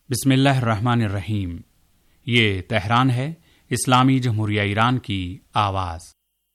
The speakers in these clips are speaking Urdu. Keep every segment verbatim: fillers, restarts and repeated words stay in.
بسم اللہ الرحمن الرحیم۔ یہ تہران ہے، اسلامی جمہوریہ ایران کی آواز۔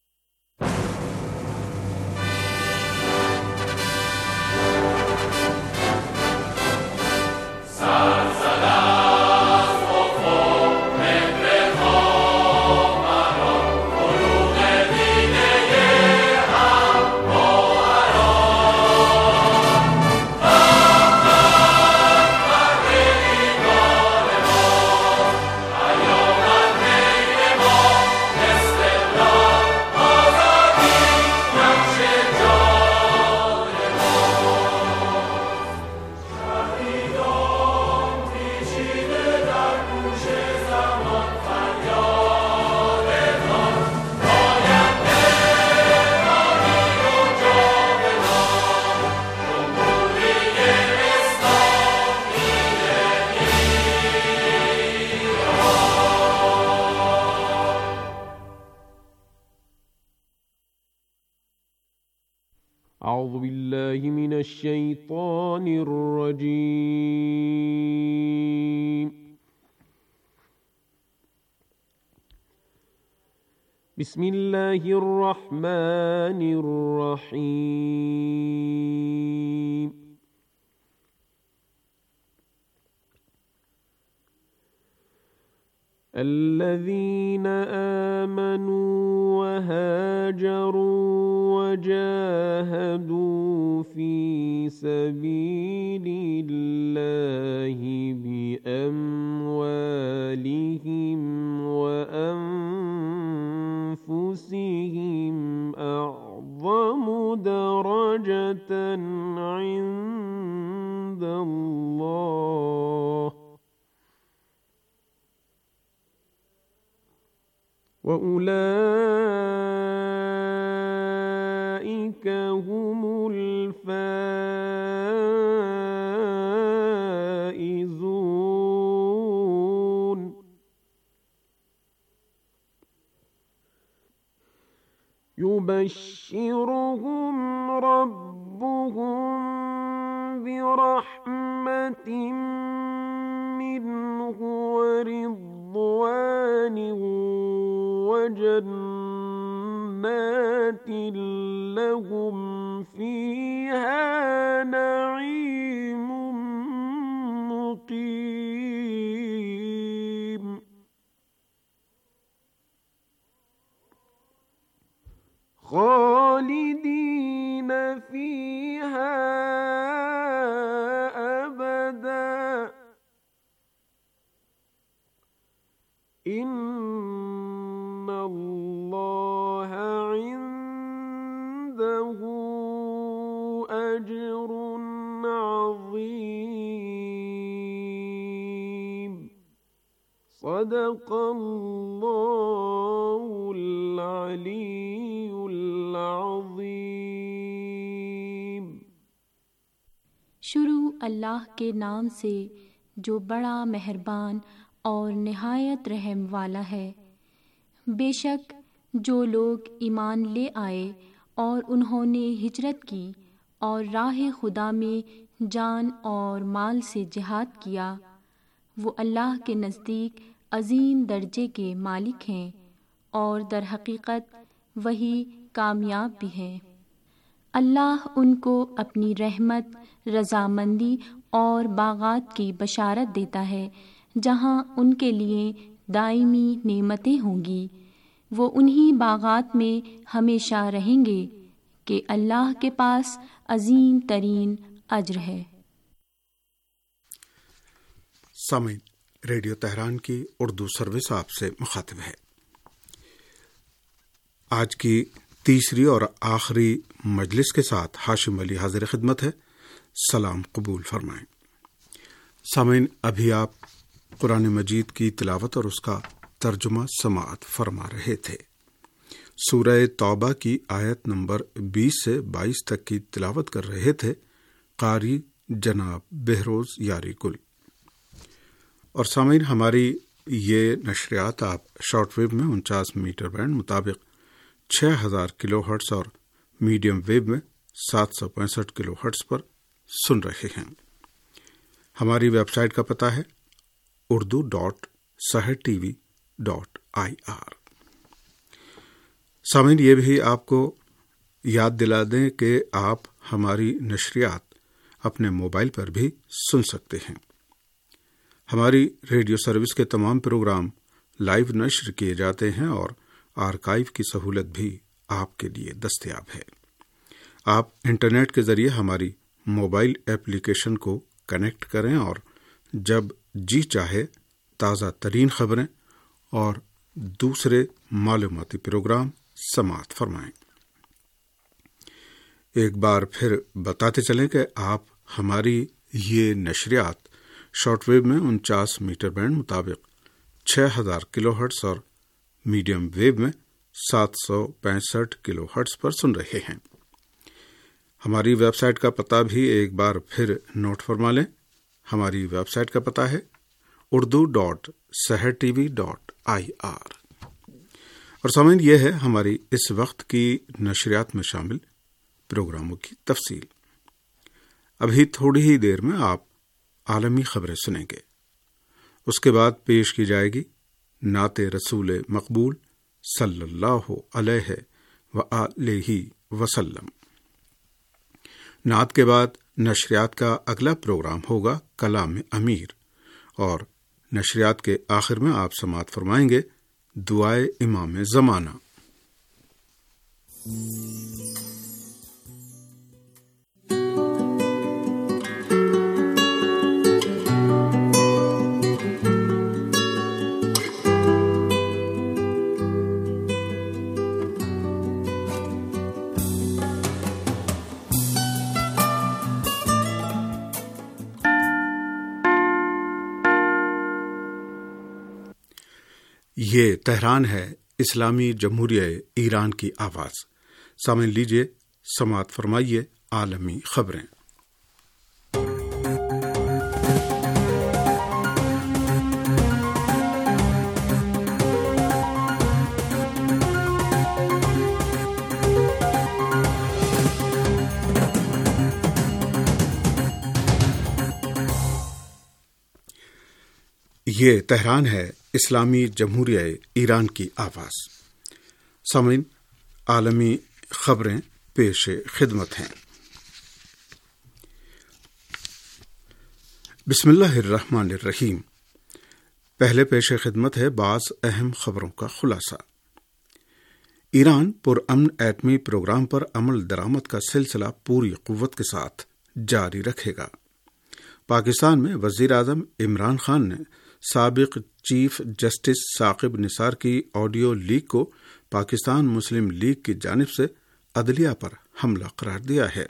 اعوذ باللہ من الشیطان الرجیم۔ بسم اللہ الرحمن الرحیم۔ الذین آمنوا وهاجروا وجاهدوا في سبيل الله بأموالهم وأنفسهم أعظم درجة عند الله وَأُولَئِكَ هُمُ الْفَائِزُونَ۔ يُبَشِّرُهُمْ رَبُّهُم بِرَحْمَةٍ مِّنْهُ وَرِضْوَانٍ وجنات لهم فيها نعيم مقيم خالدين فيها أبدا إن اللہ عنده اجر عظیم۔ صدق اللہ العلی العظیم۔ شروع اللہ کے نام سے جو بڑا مہربان اور نہایت رحم والا ہے۔ بے شک جو لوگ ایمان لے آئے اور انہوں نے ہجرت کی اور راہ خدا میں جان اور مال سے جہاد کیا، وہ اللہ کے نزدیک عظیم درجے کے مالک ہیں اور در حقیقت وہی کامیاب بھی ہیں۔ اللہ ان کو اپنی رحمت، رضامندی اور باغات کی بشارت دیتا ہے جہاں ان کے لیے دائمی نعمتیں ہوں گی۔ وہ انہی باغات میں ہمیشہ رہیں گے کہ اللہ کے پاس عظیم ترین اجر ہے۔ سامعین، ریڈیو تہران کی اردو سروس آپ سے مخاطب ہے۔ آج کی تیسری اور آخری مجلس کے ساتھ ہاشم علی حاضر خدمت ہے۔ سلام قبول فرمائیں۔ سامعین، ابھی آپ قرآن مجید کی تلاوت اور اس کا ترجمہ سماعت فرما رہے تھے۔ سورہ توبہ کی آیت نمبر بیس سے بائیس تک کی تلاوت کر رہے تھے قاری جناب بہروز یاری گل۔ اور سامعین، ہماری یہ نشریات آپ شارٹ ویو میں انچاس میٹر بینڈ مطابق چھ ہزار کلو ہرٹز اور میڈیم ویو میں سات سو پینسٹھ کلو ہرٹز پر سن رہے ہیں۔ ہماری ویب سائٹ کا پتہ ہے Urdu dot Sahar T V dot I R. سامعین، یہ بھی آپ کو یاد دلا دیں کہ آپ ہماری نشریات اپنے موبائل پر بھی سن سکتے ہیں۔ ہماری ریڈیو سروس کے تمام پروگرام لائیو نشر کیے جاتے ہیں اور آرکائیو کی سہولت بھی آپ کے لیے دستیاب ہے۔ آپ انٹرنیٹ کے ذریعے ہماری موبائل ایپلیکیشن کو کنیکٹ کریں اور جب جی چاہے تازہ ترین خبریں اور دوسرے معلوماتی پروگرام سماعت فرمائیں۔ ایک بار پھر بتاتے چلیں کہ آپ ہماری یہ نشریات شارٹ ویو میں انچاس میٹر بینڈ مطابق چھ ہزار کلو ہرٹز اور میڈیم ویو میں سات سو پینسٹھ کلو ہرٹز پر سن رہے ہیں۔ ہماری ویب سائٹ کا پتہ بھی ایک بار پھر نوٹ فرما لیں۔ ہماری ویب سائٹ کا پتہ ہے Urdu dot Sahar T V dot I R. اور سامعین، یہ ہے ہماری اس وقت کی نشریات میں شامل پروگراموں کی تفصیل۔ ابھی تھوڑی ہی دیر میں آپ عالمی خبریں سنیں گے۔ اس کے بعد پیش کی جائے گی نعت رسول مقبول صلی اللہ علیہ وآلہ وسلم۔ نعت کے بعد نشریات کا اگلا پروگرام ہوگا کلام امیر، اور نشریات کے آخر میں آپ سماعت فرمائیں گے دعائے امام زمانہ۔ یہ تہران ہے، اسلامی جمہوریہ ایران کی آواز۔ سامعین، لیجیے سماعت فرمائیے عالمی خبریں۔ یہ تہران ہے، اسلامی جمہوریہ ایران کی آواز۔ سامعین، عالمی خبریں پیش خدمت ہیں۔ بسم اللہ الرحمن الرحیم۔ پہلے پیش خدمت ہے بعض اہم خبروں کا خلاصہ۔ ایران پرامن ایٹمی پروگرام پر عمل درآمد کا سلسلہ پوری قوت کے ساتھ جاری رکھے گا۔ پاکستان میں وزیر اعظم عمران خان نے سابق چیف جسٹس ثاقب نثار کی آڈیو لیک کو پاکستان مسلم لیگ کی جانب سے عدلیہ پر حملہ قرار دیا ہے۔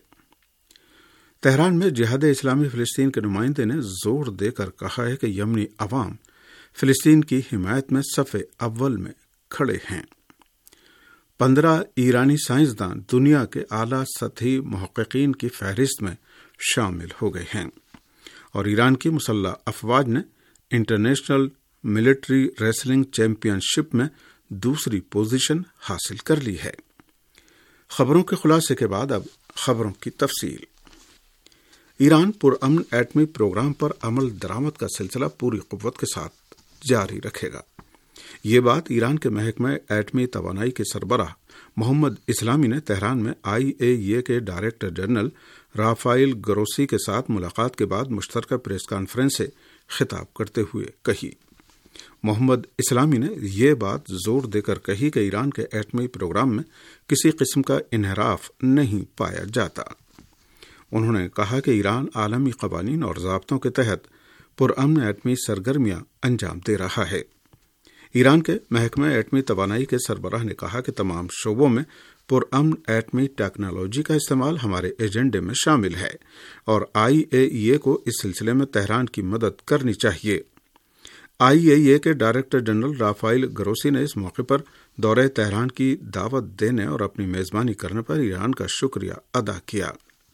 تہران میں جہاد اسلامی فلسطین کے نمائندے نے زور دے کر کہا ہے کہ یمنی عوام فلسطین کی حمایت میں صف اول میں کھڑے ہیں۔ پندرہ ایرانی سائنسدان دنیا کے اعلیٰ سطحی محققین کی فہرست میں شامل ہو گئے ہیں، اور ایران کی مسلح افواج نے international military wrestling championship میں دوسری پوزیشن حاصل کر لی ہے۔ خبروں کے خلاصے کے بعد اب خبروں کی تفصیل۔ ایران پرامن ایٹمی پروگرام پر عمل درآمد کا سلسلہ پوری قوت کے ساتھ جاری رکھے گا۔ یہ بات ایران کے محکمہ ایٹمی توانائی کے سربراہ محمد اسلامی نے تہران میں آئی اے ای اے کے ڈائریکٹر جنرل رافائل گروسی کے ساتھ ملاقات کے بعد مشترکہ پریس کانفرنس سے خطاب کرتے ہوئے کہی۔ محمد اسلامی نے یہ بات زور دے کر کہی کہ ایران کے ایٹمی پروگرام میں کسی قسم کا انحراف نہیں پایا جاتا۔ انہوں نے کہا کہ ایران عالمی قوانین اور ضابطوں کے تحت پرامن ایٹمی سرگرمیاں انجام دے رہا ہے۔ ایران کے محکمہ ایٹمی توانائی کے سربراہ نے کہا کہ تمام شعبوں میں پرامن ایٹمی ٹیکنالوجی کا استعمال ہمارے ایجنڈے میں شامل ہے، اور آئی اے ای اے کو اس سلسلے میں تہران کی مدد کرنی چاہیے۔ آئی اے ای اے کے ڈائریکٹر جنرل رافائل گروسی نے اس موقع پر دورہ تہران کی دعوت دینے اور اپنی میزبانی کرنے پر ایران کا شکریہ ادا کیا۔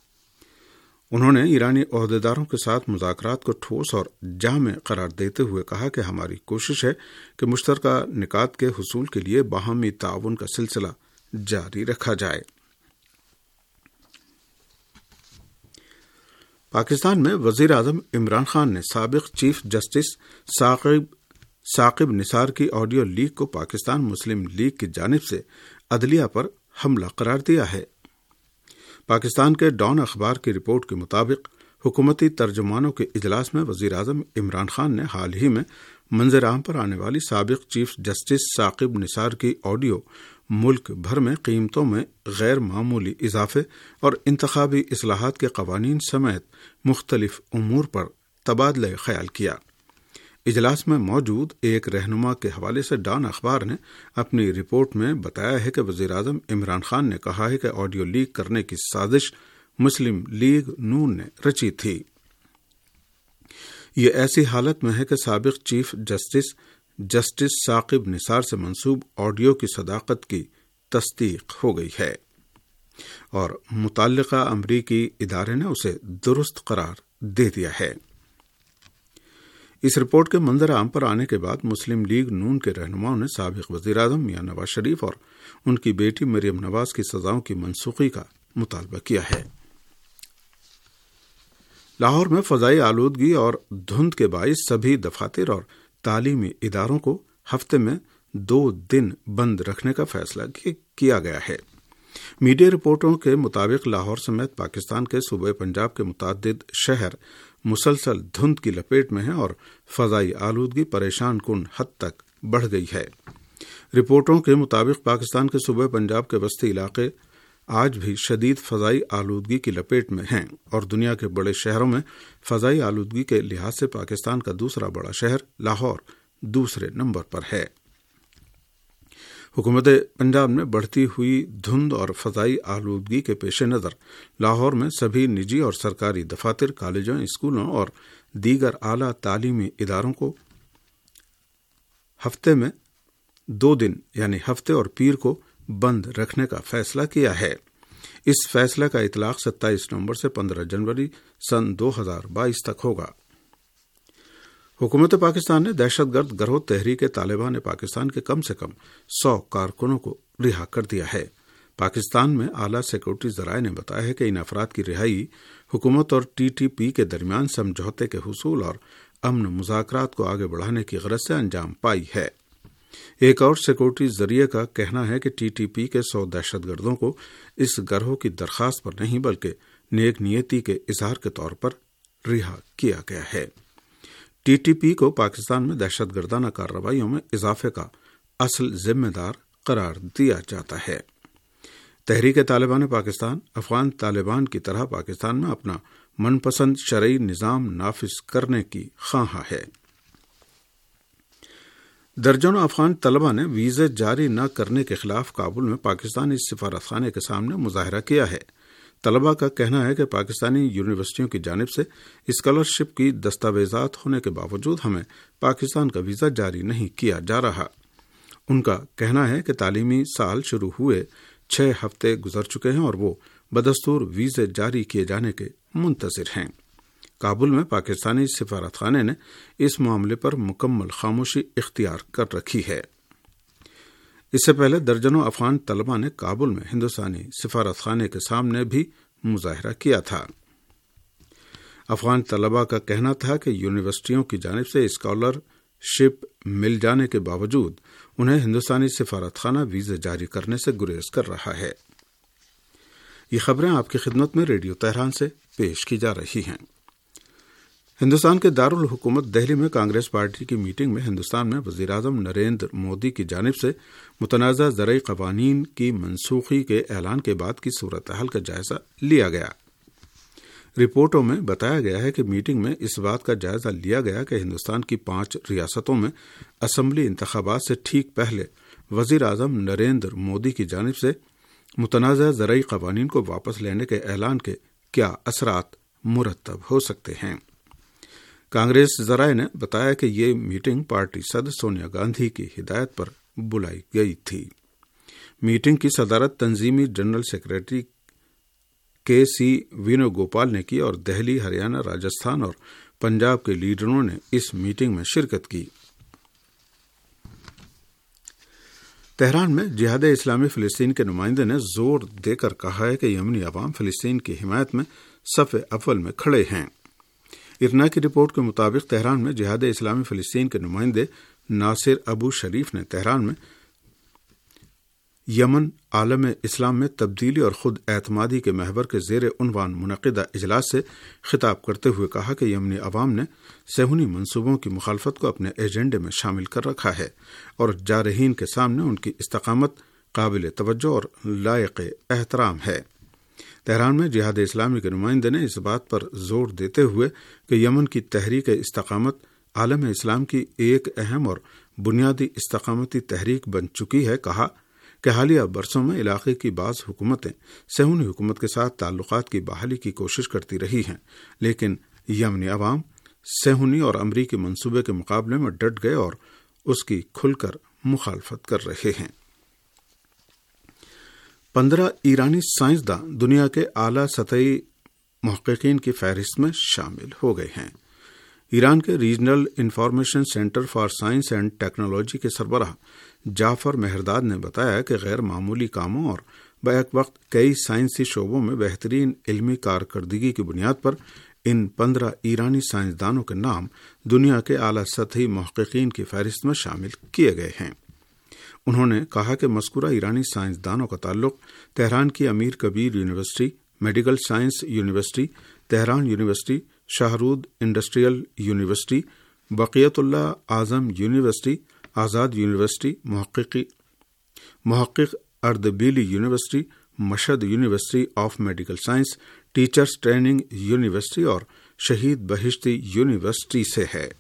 انہوں نے ایرانی عہدیداروں کے ساتھ مذاکرات کو ٹھوس اور جامع قرار دیتے ہوئے کہا کہ ہماری کوشش ہے کہ مشترکہ نکات کے حصول کے لیے باہمی تعاون کا سلسلہ جاری رکھا جائے۔ پاکستان میں وزیر اعظم عمران خان نے سابق چیف جسٹس ثاقب ثاقب نثار کی آڈیو لیک کو پاکستان مسلم لیگ کی جانب سے عدلیہ پر حملہ قرار دیا ہے۔ پاکستان کے ڈان اخبار کی رپورٹ کے مطابق حکومتی ترجمانوں کے اجلاس میں وزیر اعظم عمران خان نے حال ہی میں منظر عام پر آنے والی سابق چیف جسٹس ثاقب نثار کی آڈیو ملک بھر میں قیمتوں میں غیر معمولی اضافے اور انتخابی اصلاحات کے قوانین سمیت مختلف امور پر تبادلہ خیال کیا۔ اجلاس میں موجود ایک رہنما کے حوالے سے ڈان اخبار نے اپنی رپورٹ میں بتایا ہے کہ وزیر اعظم عمران خان نے کہا ہے کہ آڈیو لیک کرنے کی سازش مسلم لیگ نون نے رچی تھی۔ یہ ایسی حالت میں ہے کہ سابق chief justice justice Saqib Nisar سے منسوب آڈیو کی صداقت کی تصدیق ہو گئی ہے اور متعلقہ امریکی ادارے نے اسے درست قرار دے دیا ہے۔ اس رپورٹ کے منظر عام پر آنے کے بعد مسلم لیگ نون کے رہنماؤں نے سابق وزیر اعظم میاں نواز شریف اور ان کی بیٹی مریم نواز کی سزاؤں کی منسوخی کا مطالبہ کیا ہے۔ لاہور میں فضائی آلودگی اور دھند کے باعث سبھی دفاتر اور تعلیمی اداروں کو ہفتے میں دو دن بند رکھنے کا فیصلہ کیا گیا ہے۔ میڈیا رپورٹوں کے مطابق لاہور سمیت پاکستان کے صوبے پنجاب کے متعدد شہر مسلسل دھند کی لپیٹ میں ہیں اور فضائی آلودگی پریشان کن حد تک بڑھ گئی ہے۔ رپورٹوں کے مطابق پاکستان کے صوبے پنجاب کے وسطی علاقے آج بھی شدید فضائی آلودگی کی لپیٹ میں ہیں اور دنیا کے بڑے شہروں میں فضائی آلودگی کے لحاظ سے پاکستان کا دوسرا بڑا شہر لاہور دوسرے نمبر پر ہے۔ حکومت پنجاب نے بڑھتی ہوئی دھند اور فضائی آلودگی کے پیش نظر لاہور میں سبھی نجی اور سرکاری دفاتر، کالجوں، اسکولوں اور دیگر اعلیٰ تعلیمی اداروں کو ہفتے میں دو دن یعنی ہفتے اور پیر کو بند رکھنے کا فیصلہ کیا ہے۔ اس فیصلے کا اطلاق ستائیس نومبر سے پندرہ جنوری سن دو ہزار بائیس تک ہوگا۔ حکومت پاکستان نے دہشت گرد گروہ تحریک طالبان پاکستان کے کم سے کم سو کارکنوں کو رہا کر دیا ہے۔ پاکستان میں اعلیٰ سیکورٹی ذرائع نے بتایا ہے کہ ان افراد کی رہائی حکومت اور ٹی ٹی پی کے درمیان سمجھوتے کے حصول اور امن مذاکرات کو آگے بڑھانے کی غرض سے انجام پائی ہے۔ ایک اور سیکورٹی ذریعے کا کہنا ہے کہ ٹی ٹی پی کے سو دہشت گردوں کو اس گروہ کی درخواست پر نہیں بلکہ نیک نیتی کے اظہار کے طور پر رہا کیا گیا ہے۔ ٹی ٹی پی کو پاکستان میں دہشت گردانہ کارروائیوں میں اضافے کا اصل ذمہ دار قرار دیا جاتا ہے۔ تحریک طالبان پاکستان افغان طالبان کی طرح پاکستان میں اپنا من پسند شرعی نظام نافذ کرنے کی خواہاں ہے۔ درجنوں افغان طلبہ نے ویزے جاری نہ کرنے کے خلاف کابل میں پاکستانی سفارت خانے کے سامنے مظاہرہ کیا ہے۔ طلبہ کا کہنا ہے کہ پاکستانی یونیورسٹیوں کی جانب سے اسکالرشپ کی دستاویزات ہونے کے باوجود ہمیں پاکستان کا ویزا جاری نہیں کیا جا رہا۔ ان کا کہنا ہے کہ تعلیمی سال شروع ہوئے چھ ہفتے گزر چکے ہیں اور وہ بدستور ویزے جاری کیے جانے کے منتظر ہیں۔ کابل میں پاکستانی سفارت خانے نے اس معاملے پر مکمل خاموشی اختیار کر رکھی ہے۔ اس سے پہلے درجنوں افغان طلبہ نے کابل میں ہندوستانی سفارت خانے کے سامنے بھی مظاہرہ کیا تھا۔ افغان طلبہ کا کہنا تھا کہ یونیورسٹیوں کی جانب سے اسکالر شپ مل جانے کے باوجود انہیں ہندوستانی سفارت خانہ ویزے جاری کرنے سے گریز کر رہا ہے۔ یہ خبریں آپ کی خدمت میں ریڈیو تہران سے پیش کی جا رہی ہیں۔ ہندوستان کے دارالحکومت دہلی میں کانگریس پارٹی کی میٹنگ میں ہندوستان میں وزیر اعظم نریندر مودی کی جانب سے متنازع زرعی قوانین کی منسوخی کے اعلان کے بعد کی صورتحال کا جائزہ لیا گیا۔ رپورٹوں میں بتایا گیا ہے کہ میٹنگ میں اس بات کا جائزہ لیا گیا کہ ہندوستان کی پانچ ریاستوں میں اسمبلی انتخابات سے ٹھیک پہلے وزیر اعظم نریندر مودی کی جانب سے متنازع زرعی قوانین کو واپس لینے کے اعلان کے کیا اثرات مرتب ہو سکتے ہیں۔ کانگریس ذرائع نے بتایا کہ یہ میٹنگ پارٹی صدر سونیا گاندھی کی ہدایت پر بلائی گئی تھی۔ میٹنگ کی صدارت تنظیمی جنرل سیکریٹری کے سی وینو گوپال نے کی اور دہلی، ہریانہ، راجستھان اور پنجاب کے لیڈروں نے اس میٹنگ میں شرکت کی۔ تہران میں جہاد اسلامی فلسطین کے نمائندے نے زور دے کر کہا ہے کہ یمنی عوام فلسطین کی حمایت میں صف اول میں کھڑے ہیں۔ ارنا کی رپورٹ کے مطابق تہران میں جہاد اسلامی فلسطین کے نمائندے ناصر ابو شریف نے تہران میں یمن عالم اسلام میں تبدیلی اور خود اعتمادی کے محور کے زیر عنوان منعقدہ اجلاس سے خطاب کرتے ہوئے کہا کہ یمنی عوام نے صہیونی منصوبوں کی مخالفت کو اپنے ایجنڈے میں شامل کر رکھا ہے اور جارحین کے سامنے ان کی استقامت قابل توجہ اور لائق احترام ہے۔ تہران میں جہاد اسلامی کے نمائندے نے اس بات پر زور دیتے ہوئے کہ یمن کی تحریک استقامت عالم اسلام کی ایک اہم اور بنیادی استقامتی تحریک بن چکی ہے، کہا کہ حالیہ برسوں میں علاقے کی بعض حکومتیں صہیونی حکومت کے ساتھ تعلقات کی بحالی کی کوشش کرتی رہی ہیں، لیکن یمنی عوام صہیونی اور امریکی منصوبے کے مقابلے میں ڈٹ گئے اور اس کی کھل کر مخالفت کر رہے ہیں۔ پندرہ ایرانی سائنسداں دنیا کے اعلیٰ سطحی محققین کی فہرست میں شامل ہو گئے ہیں۔ ایران کے regional information centre for science and technology کے سربراہ جعفر مہرداد نے بتایا کہ غیر معمولی کاموں اور بیک وقت کئی سائنسی شعبوں میں بہترین علمی کارکردگی کی بنیاد پر ان پندرہ ایرانی سائنسدانوں کے نام دنیا کے اعلیٰ سطحی محققین کی فہرست میں شامل کیے گئے ہیں۔ انہوں نے کہا کہ مذکورہ ایرانی سائنسدانوں کا تعلق تہران کی Amir Kabir university, medical science university, Tehran university, Shahrood industrial university, Baqiyat Allah Azam university, Azad university, محققی Mohaghegh Ardabili university, Mashhad university of medical science, teachers training university اور شہید بہشتی یونیورسٹی سے ہے۔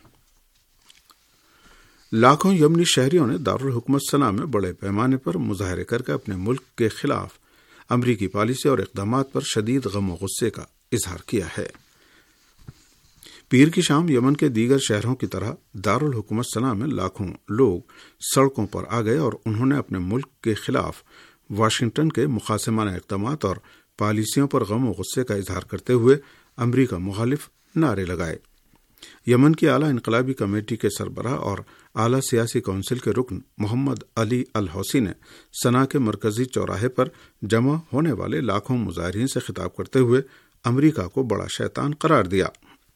لاکھوں یمنی شہریوں نے دارالحکومت صنعا میں بڑے پیمانے پر مظاہرے کر کے اپنے ملک کے خلاف امریکی پالیسی اور اقدامات پر شدید غم و غصے کا اظہار کیا ہے۔ پیر کی شام یمن کے دیگر شہروں کی طرح دارالحکومت صنعا میں لاکھوں لوگ سڑکوں پر آ گئے اور انہوں نے اپنے ملک کے خلاف واشنگٹن کے مخاصمانہ اقدامات اور پالیسیوں پر غم و غصے کا اظہار کرتے ہوئے امریکہ مخالف نعرے لگائے۔ یمن کی اعلیٰ انقلابی کمیٹی کے سربراہ اور اعلیٰ سیاسی کونسل کے رکن محمد علی الحوثی نے صنعا کے مرکزی چوراہے پر جمع ہونے والے لاکھوں مظاہرین سے خطاب کرتے ہوئے امریکہ کو بڑا شیطان قرار دیا۔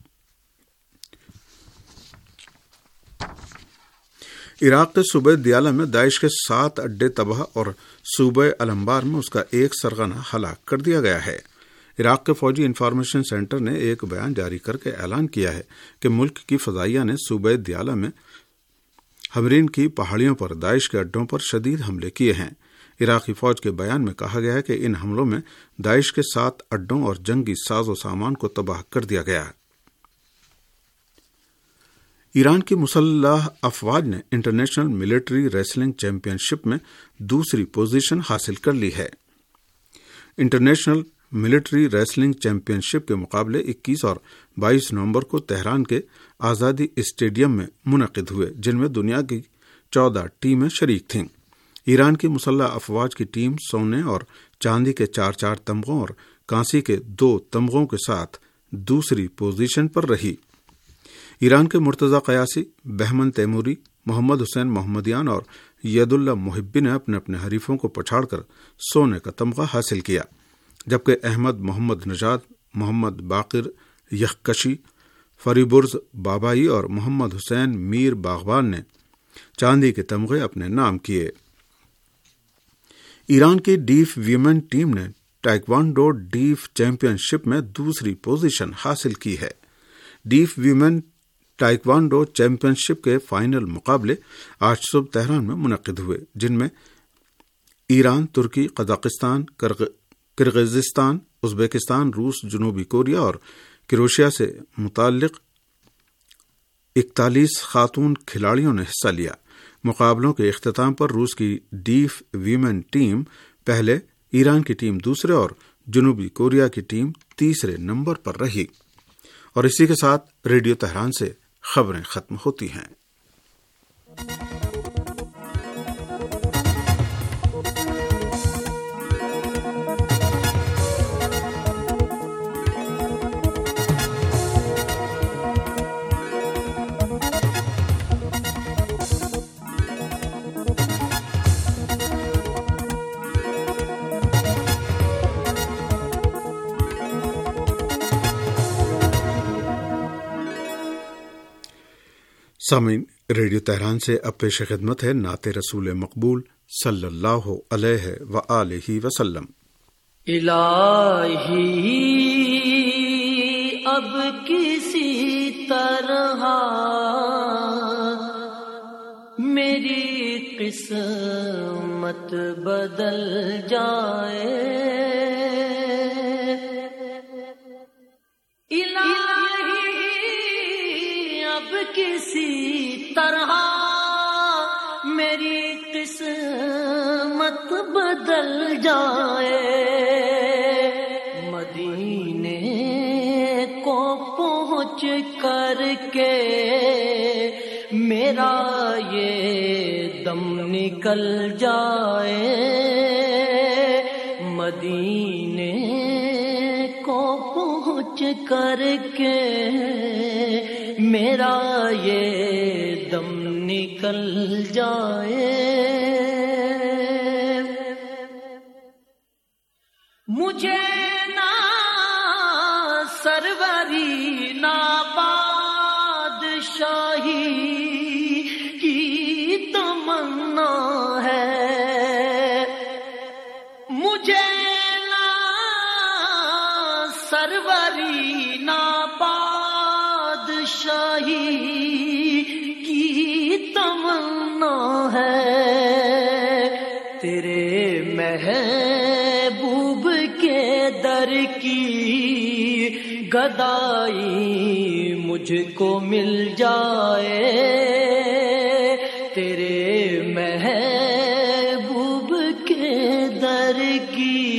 عراق کے صوبہ دیالہ میں داعش کے سات اڈے تباہ اور صوبہ الانبار میں اس کا ایک سرغنہ ہلاک کر دیا گیا ہے۔ عراق کے فوجی انفارمیشن سینٹر نے ایک بیان جاری کر کے اعلان کیا ہے کہ ملک کی فضائیہ نے صوبہ دیالہ میں ہمرین کی پہاڑیوں پر داعش کے اڈوں پر شدید حملے کیے ہیں۔ عراقی فوج کے بیان میں کہا گیا ہے کہ ان حملوں میں داعش کے سات اڈوں اور جنگی ساز و سامان کو تباہ کر دیا گیا ہے۔ ایران کی مسلح افواج نے international military wrestling championship میں دوسری پوزیشن حاصل کر لی ہے۔ International military wrestling championship کے مقابلے اکیس اور بائیس نومبر کو تہران کے آزادی اسٹیڈیم میں منعقد ہوئے، جن میں دنیا کی چودہ ٹیمیں شریک تھیں۔ ایران کی مسلح افواج کی ٹیم سونے اور چاندی کے چار چار تمغوں اور کانسی کے دو تمغوں کے ساتھ دوسری پوزیشن پر رہی۔ ایران کے مرتضی قیاسی، بہمن تیموری، محمد حسین محمدیان اور ید اللہ محبی نے اپنے اپنے حریفوں کو پچھاڑ کر سونے کا تمغہ حاصل کیا، جبکہ احمد محمد نژاد، محمد باقر یخکشی، فریبرز بابائی اور محمد حسین میر باغبان نے چاندی کے تمغے اپنے نام کیے۔ ایران کی ڈیف ویمن ٹیم نے ٹائیکوانڈو ڈیف چیمپئن شپ میں دوسری پوزیشن حاصل کی ہے۔ Deaf women taekwondo championship کے فائنل مقابلے آج صبح تہران میں منعقد ہوئے، جن میں Iran, Turkey, Kazakhstan, Kyrgyzstan, Uzbekistan, روس، جنوبی کوریا اور کروشیا سے متعلق اکتالیس خاتون کھلاڑیوں نے حصہ لیا۔ مقابلوں کے اختتام پر روس کی ڈیف ویمن ٹیم پہلے، ایران کی ٹیم دوسرے اور جنوبی کوریا کی ٹیم تیسرے نمبر پر رہی۔ اور اسی کے ساتھ ریڈیو تہران سے خبریں ختم ہوتی ہیں۔ سامعین، ریڈیو تہران سے اب پیش خدمت ہے نعت رسول مقبول صلی اللہ علیہ وآلہ وسلم۔ الہی اب کسی طرح میری قسمت بدل جائے، الہی اب کسی طرح میری قسمت بدل جائے، مدینے کو پہنچ کر کے میرا یہ دم نکل جائے، مدینے کو پہنچ کر کے میرا یہ دم نکل جائے، مجھے نہ سروری نہ بادشاہی کی تمنا ہے، مجھے نہ سروری نہ بادشاہی کی تمنا ہے، تیرے محبوب کے در کی گدائی مجھ کو مل جائے، تیرے محبوب کے در کی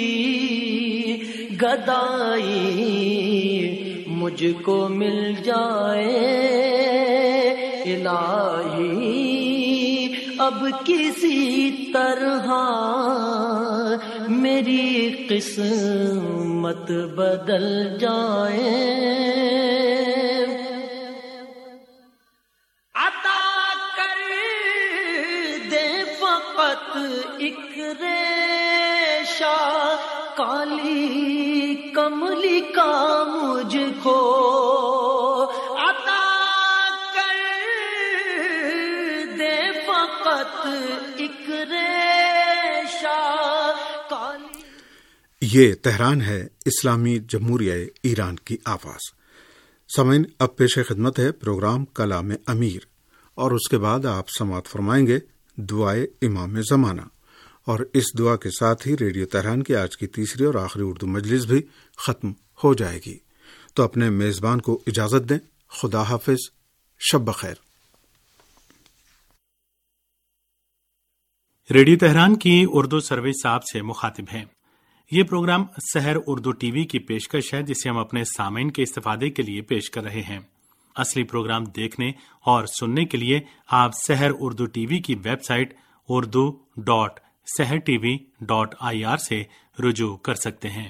گدائی مجھ کو مل جائے، الہی اب کسی طرح میری قسمت بدل جائے، عطا کر دے فقط ایک ریشہ کالی کملی کا مجھ کو، عطا کر دے فقط ایک ریشہ کالی۔ یہ تہران ہے، اسلامی جمہوریہ ایران کی آواز۔ سامعین، اب پیش خدمت ہے پروگرام کلام امیر، اور اس کے بعد آپ سماعت فرمائیں گے دعائے امام زمانہ، اور اس دعا کے ساتھ ہی ریڈیو تہران کی آج کی تیسری اور آخری اردو مجلس بھی ختم ہو جائے گی۔ تو اپنے میزبان کو اجازت دیں، خدا حافظ، شب بخیر۔ ریڈیو تہران کی اردو سروس آپ سے مخاطب ہے۔ یہ program Sahar Urdu T V کی پیشکش ہے، جسے ہم اپنے سامعین کے استفادے کے لیے پیش کر رہے ہیں۔ اصلی پروگرام دیکھنے اور سننے کے لیے آپ سحر اردو ٹی وی کی website Urdu dot Sahar T V dot I R سے رجوع کر سکتے ہیں۔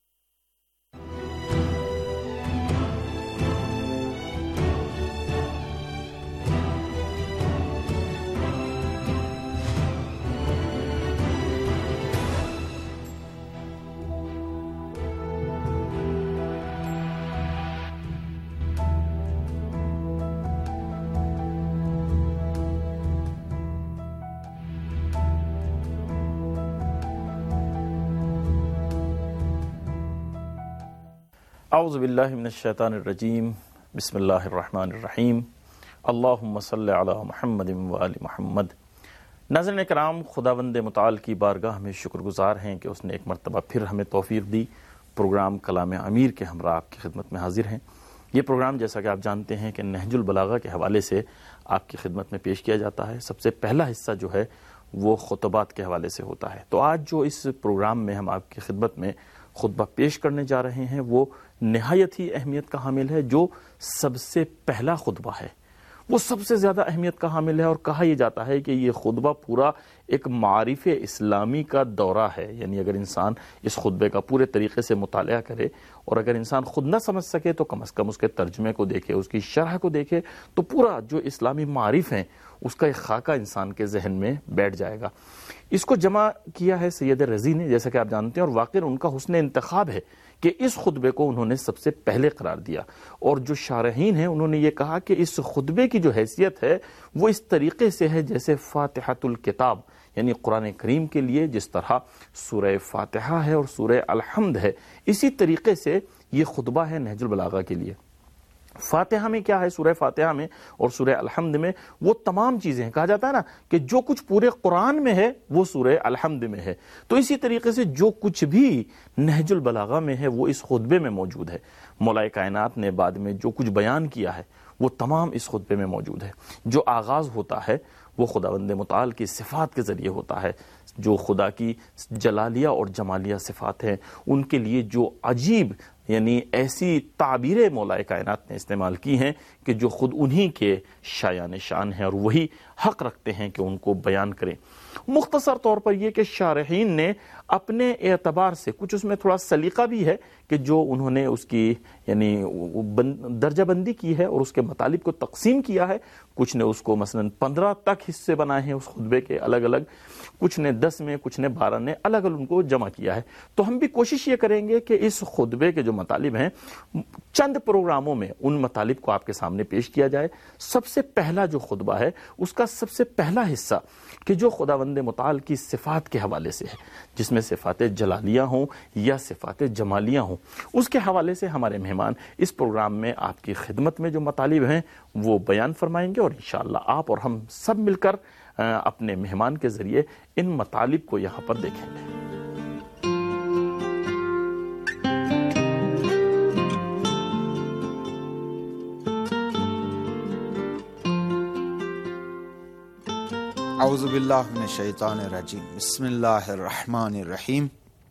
اعوذ باللہ من الشیطان الرجیم، بسم اللہ الرحمن الرحیم، اللہم صلی علی محمد وآل محمد۔ ناظرین کرام، خداوند متعال کی بارگاہ میں شکر گزار ہیں کہ اس نے ایک مرتبہ پھر ہمیں توفیق دی، پروگرام کلام امیر کے ہمراہ آپ کی خدمت میں حاضر ہیں۔ یہ پروگرام جیسا کہ آپ جانتے ہیں کہ نہج البلاغہ کے حوالے سے آپ کی خدمت میں پیش کیا جاتا ہے۔ سب سے پہلا حصہ جو ہے وہ خطبات کے حوالے سے ہوتا ہے۔ تو آج جو اس پروگرام میں ہم آپ کی خدمت میں خطبہ پیش کرنے جا رہے ہیں وہ نہایت ہی اہمیت کا حامل ہے۔ جو سب سے پہلا خطبہ ہے وہ سب سے زیادہ اہمیت کا حامل ہے، اور کہا یہ جاتا ہے کہ یہ خطبہ پورا ایک معارف اسلامی کا دورہ ہے۔ یعنی اگر انسان اس خطبے کا پورے طریقے سے مطالعہ کرے، اور اگر انسان خود نہ سمجھ سکے تو کم از کم اس کے ترجمے کو دیکھے، اس کی شرح کو دیکھے، تو پورا جو اسلامی معارف ہیں اس کا ایک خاکہ انسان کے ذہن میں بیٹھ جائے گا۔ اس کو جمع کیا ہے سید رضی نے، جیسا کہ آپ جانتے ہیں، اور واقعی ان کا حسن انتخاب ہے کہ اس خطبے کو انہوں نے سب سے پہلے قرار دیا، اور جو شارحین ہیں انہوں نے یہ کہا کہ اس خطبے کی جو حیثیت ہے وہ اس طریقے سے ہے جیسے فاتحۃ الکتاب، یعنی قرآن کریم کے لیے جس طرح سورہ فاتحہ ہے اور سورہ الحمد ہے، اسی طریقے سے یہ خطبہ ہے نہج البلاغہ کے لیے۔ فاتحہ میں کیا ہے؟ سورہ فاتحہ میں اور سورہ الحمد میں وہ تمام چیزیں ہیں، کہا جاتا ہے نا کہ جو کچھ پورے قرآن میں ہے وہ سورہ الحمد میں ہے، تو اسی طریقے سے جو کچھ بھی نہج البلاغہ میں ہے وہ اس خطبے میں موجود ہے۔ مولا کائنات نے بعد میں جو کچھ بیان کیا ہے وہ تمام اس خطبے میں موجود ہے۔ جو آغاز ہوتا ہے وہ خداوند متعال کی صفات کے ذریعے ہوتا ہے، جو خدا کی جلالیہ اور جمالیہ صفات ہیں ان کے لیے جو عجیب یعنی ایسی تعبیریں مولا کائنات نے استعمال کی ہیں کہ جو خود انہی کے شایان شان ہیں اور وہی حق رکھتے ہیں کہ ان کو بیان کریں۔ مختصر طور پر یہ کہ شارحین نے اپنے اعتبار سے کچھ اس میں تھوڑا سلیقہ بھی ہے کہ جو انہوں نے اس کی یعنی درجہ بندی کی ہے اور اس کے مطالب کو تقسیم کیا ہے، کچھ نے اس کو مثلا پندرہ تک حصے بنائے ہیں اس خطبے کے الگ الگ، کچھ نے دس میں، کچھ نے بارہ نے، الگ الگ ان کو جمع کیا ہے۔ تو ہم بھی کوشش یہ کریں گے کہ اس خطبے کے جو مطالب ہیں چند پروگراموں میں ان مطالب کو آپ کے سامنے پیش کیا جائے۔ سب سے پہلا جو خطبہ ہے اس کا سب سے پہلا حصہ کہ جو خداوند متعال کی صفات کے حوالے سے ہے، جس میں صفات جلالیہ ہوں یا صفات جمالیہ ہوں، اس کے حوالے سے ہمارے مہمان اس پروگرام میں آپ کی خدمت میں جو مطالب ہیں وہ بیان فرمائیں گے، اور انشاءاللہ آپ اور ہم سب مل کر اپنے مہمان کے ذریعے ان مطالب کو یہاں پر دیکھیں گے۔ اعوذ باللہ من الشیطان الرجیم، بسم اللہ الرحمن الرحیم،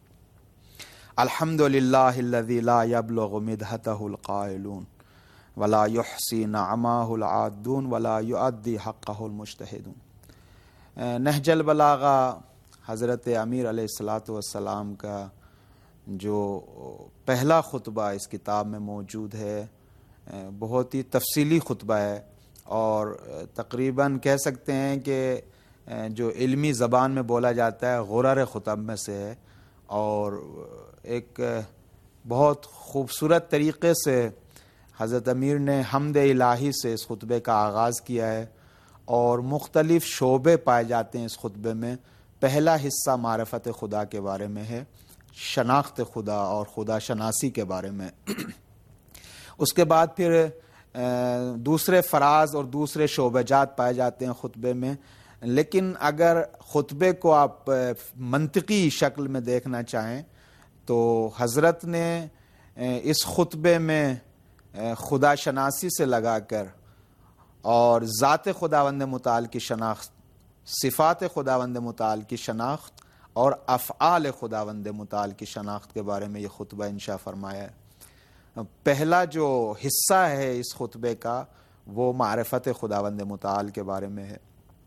الحمد للہ الذی لا یبلغ مدحتہ القائلون ولا یحصی نعماہ العادون ولا یؤدی حقہ المجتہدون۔ نہج البلاغہ حضرت امیر علیہ الصلاۃ والسلام کا جو پہلا خطبہ اس کتاب میں موجود ہے، بہت ہی تفصیلی خطبہ ہے، اور تقریباً کہہ سکتے ہیں کہ جو علمی زبان میں بولا جاتا ہے غرر خطب میں سے ہے، اور ایک بہت خوبصورت طریقے سے حضرت امیر نے حمد الہی سے اس خطبے کا آغاز کیا ہے، اور مختلف شعبے پائے جاتے ہیں اس خطبے میں۔ پہلا حصہ معرفت خدا کے بارے میں ہے، شناخت خدا اور خدا شناسی کے بارے میں۔ اس کے بعد پھر دوسرے فراز اور دوسرے شعبہ جات پائے جاتے ہیں خطبے میں، لیکن اگر خطبے کو آپ منطقی شکل میں دیکھنا چاہیں تو حضرت نے اس خطبے میں خدا شناسی سے لگا کر اور ذات خداوند متعال کی شناخت، صفات خداوند متعال کی شناخت اور افعال خداوند متعال کی شناخت کے بارے میں یہ خطبہ انشاء فرمایا ہے۔ پہلا جو حصہ ہے اس خطبے کا وہ معرفت خداوند متعال کے بارے میں ہے،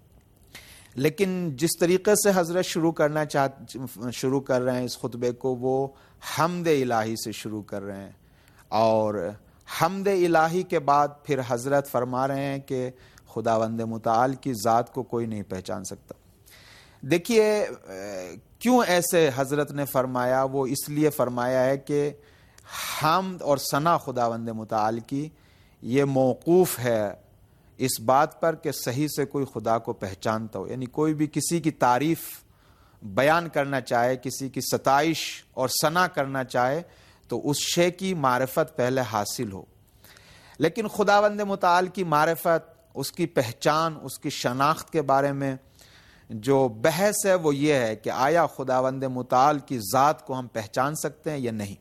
لیکن جس طریقے سے حضرت شروع کرنا چاہ شروع کر رہے ہیں اس خطبے کو، وہ حمد الہی سے شروع کر رہے ہیں، اور حمد الہی کے بعد پھر حضرت فرما رہے ہیں کہ خداوند متعال کی ذات کو کوئی نہیں پہچان سکتا۔ دیکھیے کیوں ایسے حضرت نے فرمایا، وہ اس لیے فرمایا ہے کہ حمد اور ثنا خداوند متعال کی یہ موقوف ہے اس بات پر کہ صحیح سے کوئی خدا کو پہچانتا ہو، یعنی کوئی بھی کسی کی تعریف بیان کرنا چاہے، کسی کی ستائش اور ثنا کرنا چاہے تو اس شے کی معرفت پہلے حاصل ہو۔ لیکن خداوند متعال کی معرفت، اس کی پہچان، اس کی شناخت کے بارے میں جو بحث ہے وہ یہ ہے کہ آیا خداوند متعال کی ذات کو ہم پہچان سکتے ہیں یا نہیں۔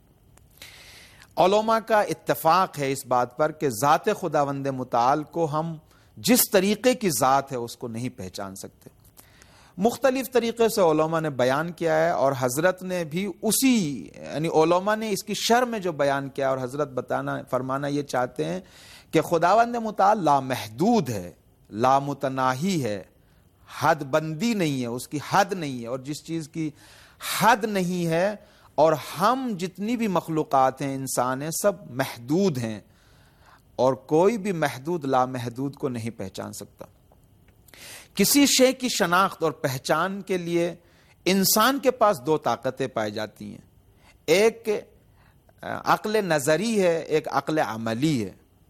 علماء کا اتفاق ہے اس بات پر کہ ذات خداوند متعال کو ہم جس طریقے کی ذات ہے اس کو نہیں پہچان سکتے۔ مختلف طریقے سے علماء نے بیان کیا ہے، اور حضرت نے بھی اسی یعنی علماء نے اس کی شرح میں جو بیان کیا، اور حضرت بتانا فرمانا یہ چاہتے ہیں کہ خداوند متعال لامحدود ہے، لامتناہی ہے، حد بندی نہیں ہے، اس کی حد نہیں ہے، اور جس چیز کی حد نہیں ہے، اور ہم جتنی بھی مخلوقات ہیں، انسان ہیں، سب محدود ہیں، اور کوئی بھی محدود لامحدود کو نہیں پہچان سکتا۔ کسی شے کی شناخت اور پہچان کے لیے انسان کے پاس دو طاقتیں پائی جاتی ہیں، ایک عقل نظری ہے، ایک عقل عملی ہے۔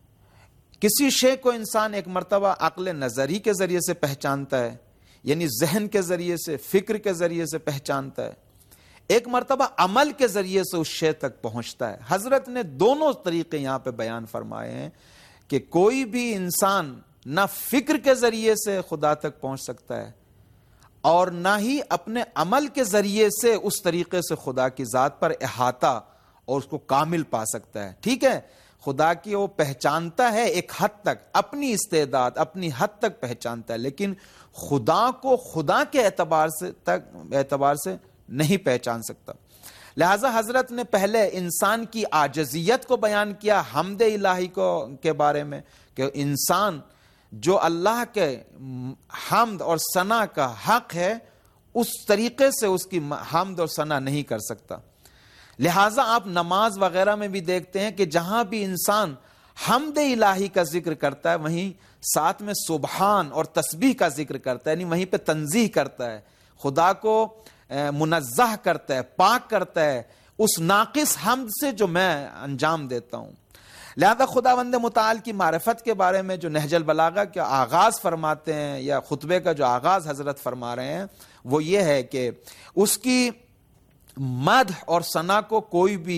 کسی شے کو انسان ایک مرتبہ عقل نظری کے ذریعے سے پہچانتا ہے، یعنی ذہن کے ذریعے سے، فکر کے ذریعے سے پہچانتا ہے، ایک مرتبہ عمل کے ذریعے سے اس شے تک پہنچتا ہے۔ حضرت نے دونوں طریقے یہاں پہ بیان فرمائے ہیں کہ کوئی بھی انسان نہ فکر کے ذریعے سے خدا تک پہنچ سکتا ہے اور نہ ہی اپنے عمل کے ذریعے سے اس طریقے سے خدا کی ذات پر احاطہ اور اس کو کامل پا سکتا ہے۔ ٹھیک ہے، خدا کی وہ پہچانتا ہے ایک حد تک، اپنی استعداد اپنی حد تک پہچانتا ہے، لیکن خدا کو خدا کے اعتبار سے تک اعتبار سے نہیں پہچان سکتا۔ لہذا حضرت نے پہلے انسان کی عاجزیت کو بیان کیا حمد الہی کو کے بارے میں، کہ انسان جو اللہ کے حمد اور ثنا کا حق ہے اس طریقے سے اس کی حمد اور ثنا نہیں کر سکتا۔ لہٰذا آپ نماز وغیرہ میں بھی دیکھتے ہیں کہ جہاں بھی انسان حمد الہی کا ذکر کرتا ہے وہیں ساتھ میں سبحان اور تسبیح کا ذکر کرتا ہے، یعنی وہیں پہ تنزیح کرتا ہے، خدا کو منزہ کرتا ہے، پاک کرتا ہے اس ناقص حمد سے جو میں انجام دیتا ہوں۔ لہذا خداوند متعال کی معرفت کے بارے میں جو نہج البلاغہ کا آغاز فرماتے ہیں یا خطبے کا جو آغاز حضرت فرما رہے ہیں وہ یہ ہے کہ اس کی مدح اور ثنا کو کوئی بھی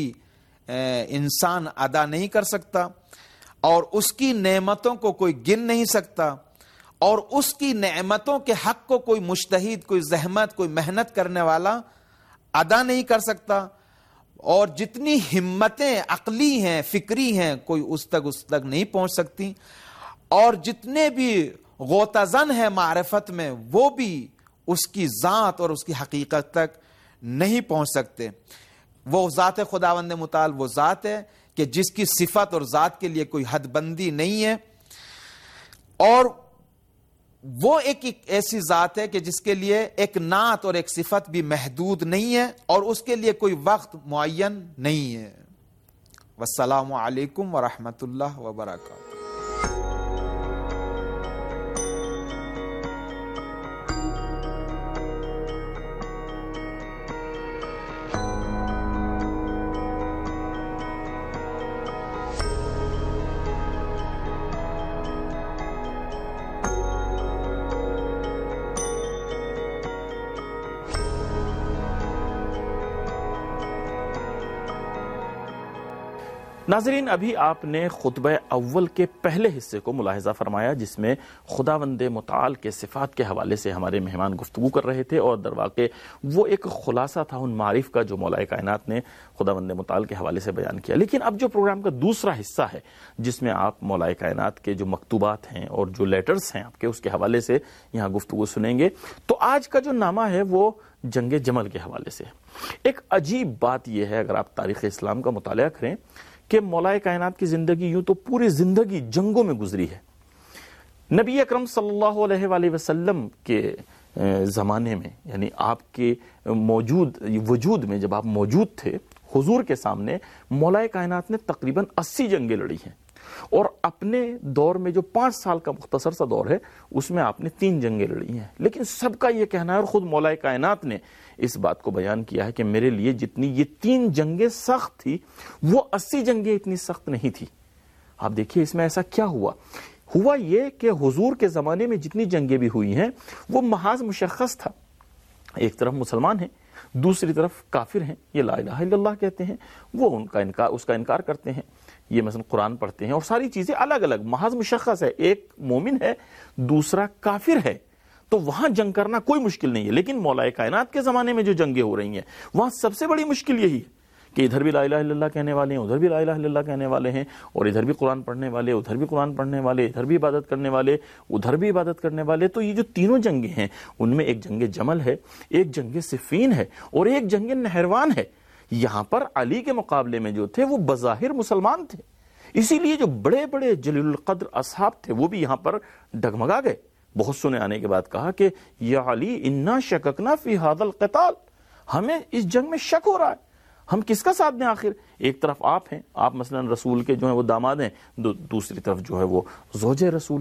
انسان ادا نہیں کر سکتا، اور اس کی نعمتوں کو کوئی گن نہیں سکتا، اور اس کی نعمتوں کے حق کو کوئی مجتہد، کوئی زحمت، کوئی محنت کرنے والا ادا نہیں کر سکتا، اور جتنی ہمتیں عقلی ہیں، فکری ہیں، کوئی اس تک اس تک نہیں پہنچ سکتی، اور جتنے بھی غوطہ زن ہیں معرفت میں وہ بھی اس کی ذات اور اس کی حقیقت تک نہیں پہنچ سکتے۔ وہ ذات خداوند متعال وہ ذات ہے کہ جس کی صفت اور ذات کے لیے کوئی حد بندی نہیں ہے، اور وہ ایک ایک ایسی ذات ہے کہ جس کے لیے ایک نعت اور ایک صفت بھی محدود نہیں ہے، اور اس کے لیے کوئی وقت معین نہیں ہے۔ والسلام علیکم ورحمۃ اللہ وبرکاتہ۔ ناظرین، ابھی آپ نے خطبہ اول کے پہلے حصے کو ملاحظہ فرمایا جس میں خداوند متعال کے صفات کے حوالے سے ہمارے مہمان گفتگو کر رہے تھے، اور در واقع وہ ایک خلاصہ تھا ان معارف کا جو مولا کائنات نے خداوند متعال کے حوالے سے بیان کیا۔ لیکن اب جو پروگرام کا دوسرا حصہ ہے جس میں آپ مولا کائنات کے جو مکتوبات ہیں اور جو لیٹرز ہیں آپ کے اس کے حوالے سے یہاں گفتگو سنیں گے، تو آج کا جو نامہ ہے وہ جنگ جمل کے حوالے سے۔ ایک عجیب بات یہ ہے، اگر آپ تاریخ اسلام کا مطالعہ کریں، کہ مولا کائنات کی زندگی یوں تو پوری زندگی جنگوں میں گزری ہے۔ نبی اکرم صلی اللہ علیہ وآلہ وسلم کے زمانے میں، یعنی آپ کے موجود وجود میں جب آپ موجود تھے حضور کے سامنے، مولا کائنات نے تقریباً اسی جنگیں لڑی ہیں، اور اپنے دور میں جو پانچ سال کا مختصر سا دور ہے اس میں آپ نے تین جنگیں لڑی ہیں۔ لیکن سب کا یہ کہنا ہے، اور خود مولا کائنات نے اس بات کو بیان کیا ہے کہ میرے لیے جتنی یہ تین جنگیں سخت تھی وہ اسی جنگیں اتنی سخت نہیں تھی۔ آپ دیکھیے اس میں ایسا کیا ہوا ہوا یہ کہ حضور کے زمانے میں جتنی جنگیں بھی ہوئی ہیں وہ محاذ مشخص تھا، ایک طرف مسلمان ہیں، دوسری طرف کافر ہیں، یہ لا الہ الا اللہ کہتے ہیں، وہ ان کا انکار اس کا انکار کرتے ہیں، یہ مثلا قرآن پڑھتے ہیں، اور ساری چیزیں الگ الگ محاذ مشخص ہے، ایک مومن ہے دوسرا کافر ہے، تو وہاں جنگ کرنا کوئی مشکل نہیں ہے۔ لیکن مولا کائنات کے زمانے میں جو جنگیں ہو رہی ہیں وہاں سب سے بڑی مشکل یہی ہے کہ ادھر بھی لا الہ الا اللہ کہنے والے ہیں، ادھر بھی لا الہ الا اللہ کہنے والے ہیں، اور ادھر بھی قرآن پڑھنے والے، ادھر بھی قرآن پڑھنے والے، ادھر بھی عبادت کرنے والے، ادھر بھی عبادت کرنے والے۔ تو یہ جو تینوں جنگیں ہیں ان میں ایک جنگ جمل ہے، ایک جنگ صفین ہے، اور ایک جنگ نہروان ہے۔ یہاں پر علی کے مقابلے میں جو تھے وہ بظاہر مسلمان تھے، اسی لیے جو بڑے بڑے جلیل القدر اصحاب تھے وہ بھی یہاں پر ڈگمگا گئے۔ بہت سنے آنے کے بعد کہا کہ یا علی انا شککنا فی ھذا القتال، ہمیں اس جنگ میں شک ہو رہا ہے، ہم کس کا ساتھ دیں؟ آخر ایک طرف آپ ہیں، آپ مثلا رسول کے جو ہیں وہ داماد ہیں، دوسری طرف جو ہے وہ زوج رسول ہیں،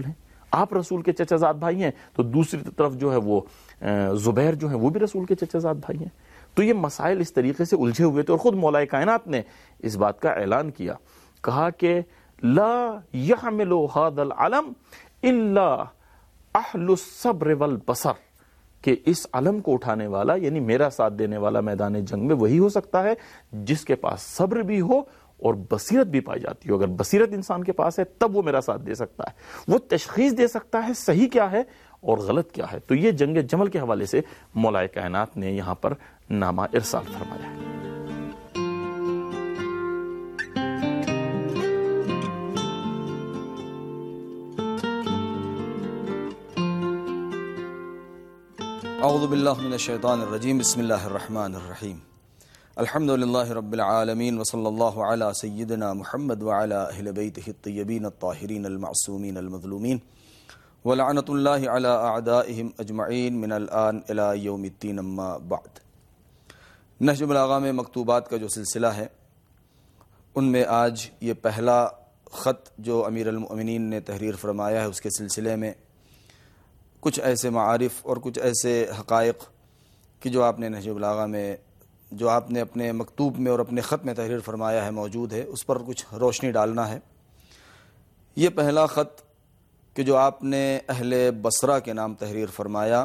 آپ رسول کے چچا زاد بھائی ہیں تو دوسری طرف جو ہے وہ زبیر جو ہیں وہ بھی رسول کے چچا زاد بھائی ہیں. تو یہ مسائل اس طریقے سے الجھے ہوئے تھے, اور خود مولا کائنات نے اس بات کا اعلان کیا, کہا کہ لا يحمل هذا العلم الا اہل الصبر والبصر, کہ اس علم کو اٹھانے والا یعنی میرا ساتھ دینے والا میدان جنگ میں وہی ہو سکتا ہے جس کے پاس صبر بھی ہو اور بصیرت بھی پائی جاتی ہو. اگر بصیرت انسان کے پاس ہے تب وہ میرا ساتھ دے سکتا ہے, وہ تشخیص دے سکتا ہے صحیح کیا ہے اور غلط کیا ہے. تو یہ جنگ جمل کے حوالے سے مولا کائنات نے یہاں پر نامہ ارسال فرمایا ہے. اعوذ باللہ من الشیطان الرجیم. بسم اللہ الرحمن الرحیم. الحمد للہ رب العالمین وصلی اللہ علی سیدنا محمد وعلی اہل بیتہ الطیبین الطاہرین المعصومین المظلومین ولعنۃ اللہ علی اعدائہم اجمعین من الآن الی یوم الدین. اما بعد. نہج البلاغہ میں مکتوبات کا جو سلسلہ ہے ان میں آج یہ پہلا خط جو امیر المؤمنین نے تحریر فرمایا ہے اس کے سلسلے میں کچھ ایسے معارف اور کچھ ایسے حقائق کہ جو آپ نے نہج البلاغہ میں جو آپ نے اپنے مکتوب میں اور اپنے خط میں تحریر فرمایا ہے موجود ہے, اس پر کچھ روشنی ڈالنا ہے. یہ پہلا خط کہ جو آپ نے اہل بصرہ کے نام تحریر فرمایا,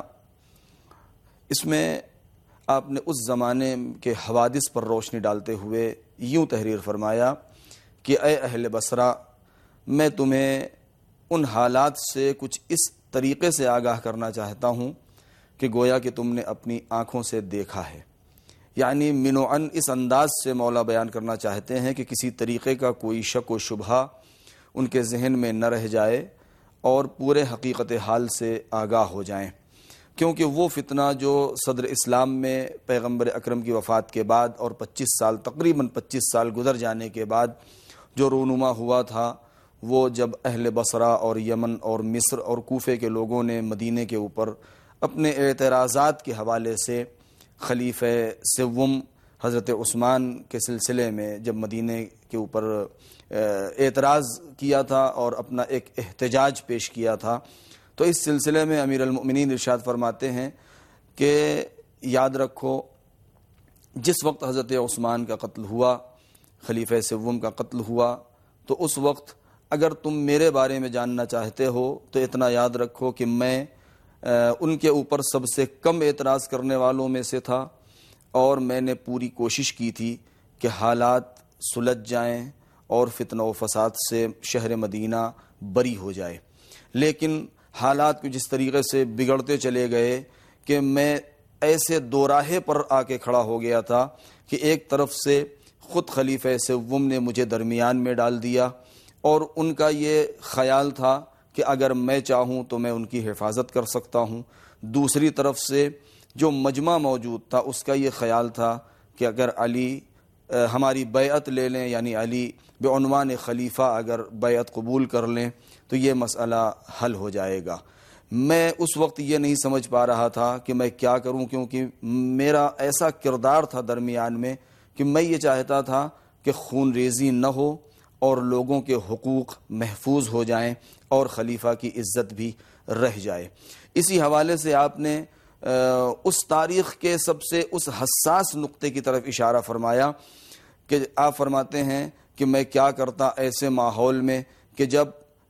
اس میں آپ نے اس زمانے کے حوادث پر روشنی ڈالتے ہوئے یوں تحریر فرمایا کہ اے اہل بصرہ, میں تمہیں ان حالات سے کچھ اس طریقے سے آگاہ کرنا چاہتا ہوں کہ گویا کہ تم نے اپنی آنکھوں سے دیکھا ہے. یعنی منوعاً اس انداز سے مولا بیان کرنا چاہتے ہیں کہ کسی طریقے کا کوئی شک و شبہہ ان کے ذہن میں نہ رہ جائے اور پورے حقیقت حال سے آگاہ ہو جائیں, کیونکہ وہ فتنہ جو صدر اسلام میں پیغمبر اکرم کی وفات کے بعد اور پچیس سال تقریباً پچیس سال گزر جانے کے بعد جو رونما ہوا تھا, وہ جب اہل بصرہ اور یمن اور مصر اور کوفے کے لوگوں نے مدینے کے اوپر اپنے اعتراضات کے حوالے سے خلیفہ سوم حضرت عثمان کے سلسلے میں جب مدینے کے اوپر اعتراض کیا تھا اور اپنا ایک احتجاج پیش کیا تھا, تو اس سلسلے میں امیر المؤمنین ارشاد فرماتے ہیں کہ یاد رکھو جس وقت حضرت عثمان کا قتل ہوا, خلیفہ سوم کا قتل ہوا, تو اس وقت اگر تم میرے بارے میں جاننا چاہتے ہو تو اتنا یاد رکھو کہ میں ان کے اوپر سب سے کم اعتراض کرنے والوں میں سے تھا, اور میں نے پوری کوشش کی تھی کہ حالات سلجھ جائیں اور فتنہ و فساد سے شہر مدینہ بری ہو جائے. لیکن حالات کو جس طریقے سے بگڑتے چلے گئے کہ میں ایسے دو راہے پر آ کے کھڑا ہو گیا تھا کہ ایک طرف سے خود خلیفہ سوم نے مجھے درمیان میں ڈال دیا, اور ان کا یہ خیال تھا کہ اگر میں چاہوں تو میں ان کی حفاظت کر سکتا ہوں. دوسری طرف سے جو مجمع موجود تھا اس کا یہ خیال تھا کہ اگر علی ہماری بیعت لے لیں, یعنی علی بعنوان خلیفہ اگر بیعت قبول کر لیں تو یہ مسئلہ حل ہو جائے گا. میں اس وقت یہ نہیں سمجھ پا رہا تھا کہ میں کیا کروں, کیونکہ میرا ایسا کردار تھا درمیان میں کہ میں یہ چاہتا تھا کہ خون ریزی نہ ہو اور لوگوں کے حقوق محفوظ ہو جائیں اور خلیفہ کی عزت بھی رہ جائے. اسی حوالے سے آپ نے اس تاریخ کے سب سے اس حساس نقطے کی طرف اشارہ فرمایا کہ آپ فرماتے ہیں کہ میں کیا کرتا ایسے ماحول میں کہ جب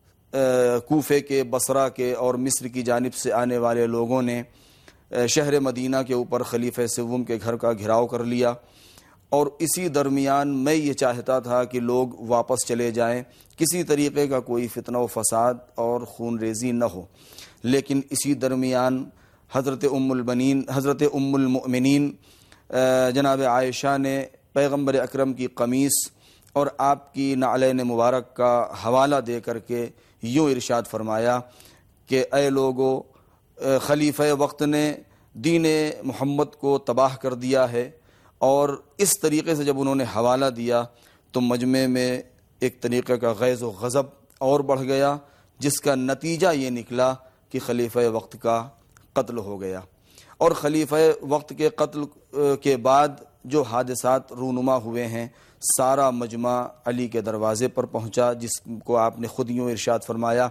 کوفے کے, بصرہ کے اور مصر کی جانب سے آنے والے لوگوں نے شہر مدینہ کے اوپر خلیفہ سوم کے گھر کا گھراؤ کر لیا, اور اسی درمیان میں یہ چاہتا تھا کہ لوگ واپس چلے جائیں, کسی طریقے کا کوئی فتنہ و فساد اور خون ریزی نہ ہو. لیکن اسی درمیان حضرت ام البنین حضرت ام المؤمنین جناب عائشہ نے پیغمبر اکرم کی قمیص اور آپ کی نعلین مبارک کا حوالہ دے کر کے یوں ارشاد فرمایا کہ اے لوگو, خلیفہ وقت نے دین محمد کو تباہ کر دیا ہے. اور اس طریقے سے جب انہوں نے حوالہ دیا تو مجمع میں ایک طریقے کا غیظ و غضب اور بڑھ گیا, جس کا نتیجہ یہ نکلا کہ خلیفہ وقت کا قتل ہو گیا. اور خلیفہ وقت کے قتل کے بعد جو حادثات رونما ہوئے ہیں, سارا مجمع علی کے دروازے پر پہنچا, جس کو آپ نے خود یوں ارشاد فرمایا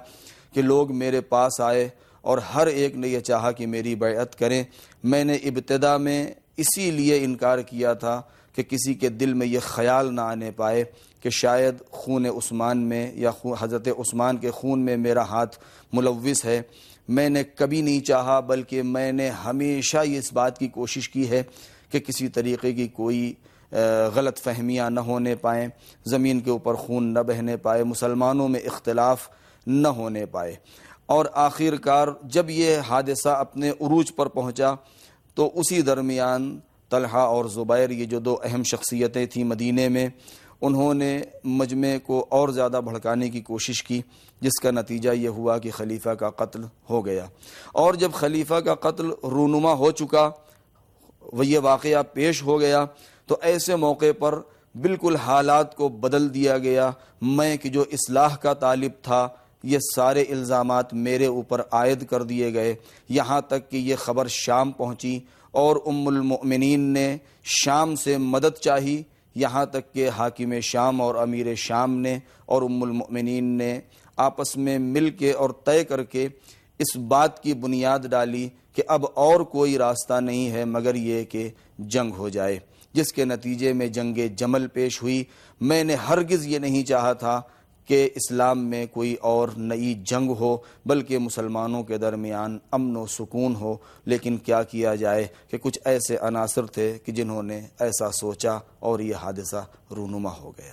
کہ لوگ میرے پاس آئے اور ہر ایک نے یہ چاہا کہ میری بیعت کریں. میں نے ابتدا میں اسی لیے انکار کیا تھا کہ کسی کے دل میں یہ خیال نہ آنے پائے کہ شاید خون عثمان میں یا حضرت عثمان کے خون میں میرا ہاتھ ملوث ہے. میں نے کبھی نہیں چاہا، بلکہ میں نے ہمیشہ اس بات کی کوشش کی ہے کہ کسی طریقے کی کوئی غلط فہمیاں نہ ہونے پائیں، زمین کے اوپر خون نہ بہنے پائے، مسلمانوں میں اختلاف نہ ہونے پائے. اور آخر کار جب یہ حادثہ اپنے عروج پر پہنچا تو اسی درمیان طلحہ اور زبیر، یہ جو دو اہم شخصیتیں تھیں مدینے میں، انہوں نے مجمع کو اور زیادہ بھڑکانے کی کوشش کی، جس کا نتیجہ یہ ہوا کہ خلیفہ کا قتل ہو گیا. اور جب خلیفہ کا قتل رونما ہو چکا، وہ یہ واقعہ پیش ہو گیا، تو ایسے موقع پر بالکل حالات کو بدل دیا گیا. میں کہ جو اصلاح کا طالب تھا، یہ سارے الزامات میرے اوپر عائد کر دیے گئے، یہاں تک کہ یہ خبر شام پہنچی اور ام المؤمنین نے شام سے مدد چاہی، یہاں تک کہ حاکم شام اور امیر شام نے اور ام المؤمنین نے آپس میں مل کے اور طے کر کے اس بات کی بنیاد ڈالی کہ اب اور کوئی راستہ نہیں ہے مگر یہ کہ جنگ ہو جائے، جس کے نتیجے میں جنگ جمل پیش ہوئی. میں نے ہرگز یہ نہیں چاہا تھا کہ اسلام میں کوئی اور نئی جنگ ہو، بلکہ مسلمانوں کے درمیان امن و سکون ہو. لیکن کیا کیا جائے کہ کچھ ایسے عناصر تھے کہ جنہوں نے ایسا سوچا اور یہ حادثہ رونما ہو گیا.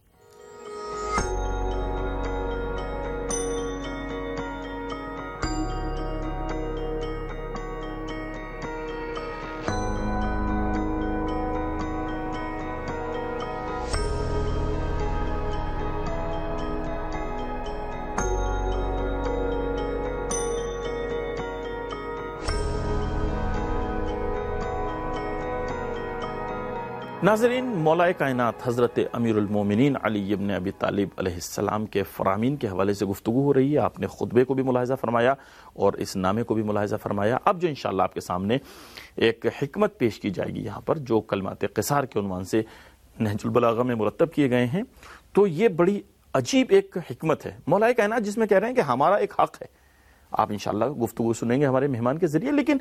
ناظرین، مولا کائنات حضرت امیر المومنین علی ابن ابی طالب علیہ السلام کے فرامین کے حوالے سے گفتگو ہو رہی ہے. آپ نے خطبے کو بھی ملاحظہ فرمایا اور اس نامے کو بھی ملاحظہ فرمایا. اب جو انشاءاللہ آپ کے سامنے ایک حکمت پیش کی جائے گی یہاں پر، جو کلمات قصار کے عنوان سے نہج البلاغہ میں مرتب کیے گئے ہیں، تو یہ بڑی عجیب ایک حکمت ہے مولا کائنات، جس میں کہہ رہے ہیں کہ ہمارا ایک حق ہے. آپ انشاءاللہ گفتگو سنیں گے ہمارے مہمان کے ذریعے. لیکن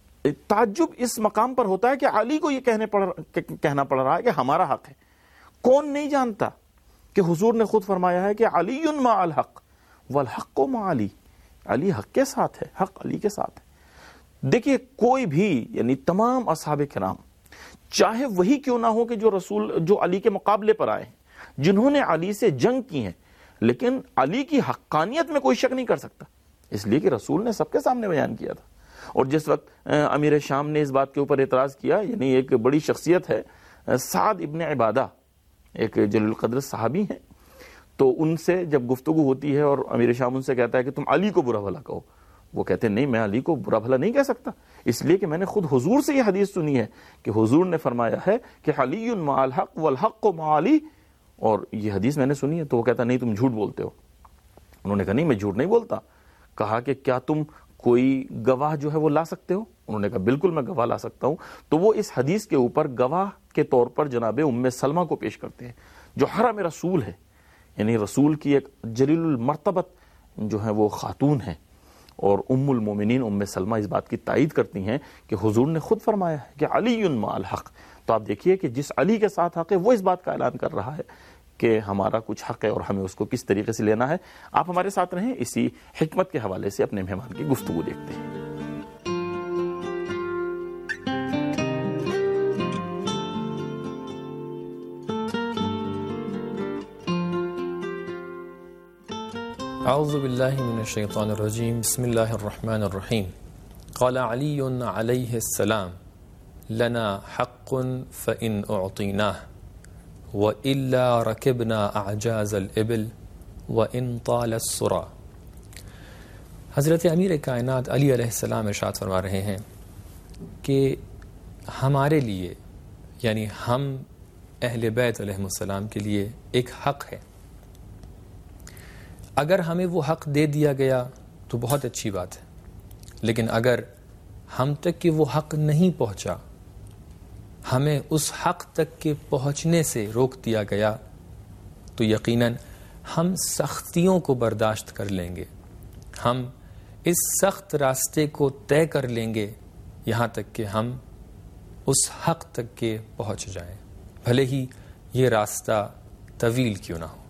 تعجب اس مقام پر ہوتا ہے کہ علی کو یہ کہنے پڑ کہنا پڑ رہا ہے کہ ہمارا حق ہے. کون نہیں جانتا کہ حضور نے خود فرمایا ہے کہ علی مع الحق والحق مع علی، علی حق کے ساتھ ہے، حق علی کے ساتھ ہے. دیکھیے، کوئی بھی یعنی تمام اصحاب کرام، چاہے وہی کیوں نہ ہو کہ جو رسول جو علی کے مقابلے پر آئے ہیں، جنہوں نے علی سے جنگ کی ہے، لیکن علی کی حقانیت میں کوئی شک نہیں کر سکتا، اس لیے کہ رسول نے سب کے سامنے بیان کیا تھا. اور جس وقت امیر شام نے اس بات کے اوپر اعتراض کیا، یعنی ایک بڑی شخصیت ہے سعد ابن عبادہ، ایک جلیل القدر صحابی ہیں، تو ان سے جب گفتگو ہوتی ہے اور امیر شام ان سے کہتا ہے کہ تم علی کو برا بھلا کہو، وہ کہتے ہیں نہیں، میں علی کو برا بھلا نہیں کہہ سکتا، اس لیے کہ میں نے خود حضور سے یہ حدیث سنی ہے کہ حضور نے فرمایا ہے کہ علی مع الحق والحق مع علی، اور یہ حدیث میں نے سنی ہے. تو وہ کہتا نہیں، تم جھوٹ بولتے ہو. انہوں نے کہا نہیں، میں جھوٹ نہیں بولتا. کہا کہ کیا تم کوئی گواہ جو ہے وہ لا سکتے ہو؟ انہوں نے کہا بالکل میں گواہ لا سکتا ہوں. تو وہ اس حدیث کے اوپر گواہ کے طور پر جناب ام سلمہ کو پیش کرتے ہیں، جو حرم رسول ہے، یعنی رسول کی ایک جلیل المرتبت جو ہے وہ خاتون ہے. اور ام المومنین ام سلمہ اس بات کی تائید کرتی ہیں کہ حضور نے خود فرمایا ہے کہ علی مع الحق. تو آپ دیکھیے کہ جس علی کے ساتھ حق ہے، وہ اس بات کا اعلان کر رہا ہے کہ ہمارا کچھ حق ہے اور ہمیں اس کو کس طریقے سے لینا ہے. آپ ہمارے ساتھ رہیں، اسی حکمت کے حوالے سے اپنے مہمان کی گفتگو دیکھتے ہیں. اعوذ باللہ من الشیطان الرجیم، بسم اللہ الرحمن الرحیم. قال علی علیہ السلام لنا حق فإن اعطیناہ وَإِلَّا رَكِبْنَا أَعْجَازَ الْإِبِلِ وَإِن طَالَ السُّرَى. حضرت امیر کائنات علی علیہ السلام ارشاد فرما رہے ہیں کہ ہمارے لیے، یعنی ہم اہل بیت علیہ السلام کے لیے ایک حق ہے. اگر ہمیں وہ حق دے دیا گیا تو بہت اچھی بات ہے، لیکن اگر ہم تک کہ وہ حق نہیں پہنچا، ہمیں اس حق تک کے پہنچنے سے روک دیا گیا، تو یقیناً ہم سختیوں کو برداشت کر لیں گے، ہم اس سخت راستے کو طے کر لیں گے یہاں تک کہ ہم اس حق تک کے پہنچ جائیں، بھلے ہی یہ راستہ طویل کیوں نہ ہو۔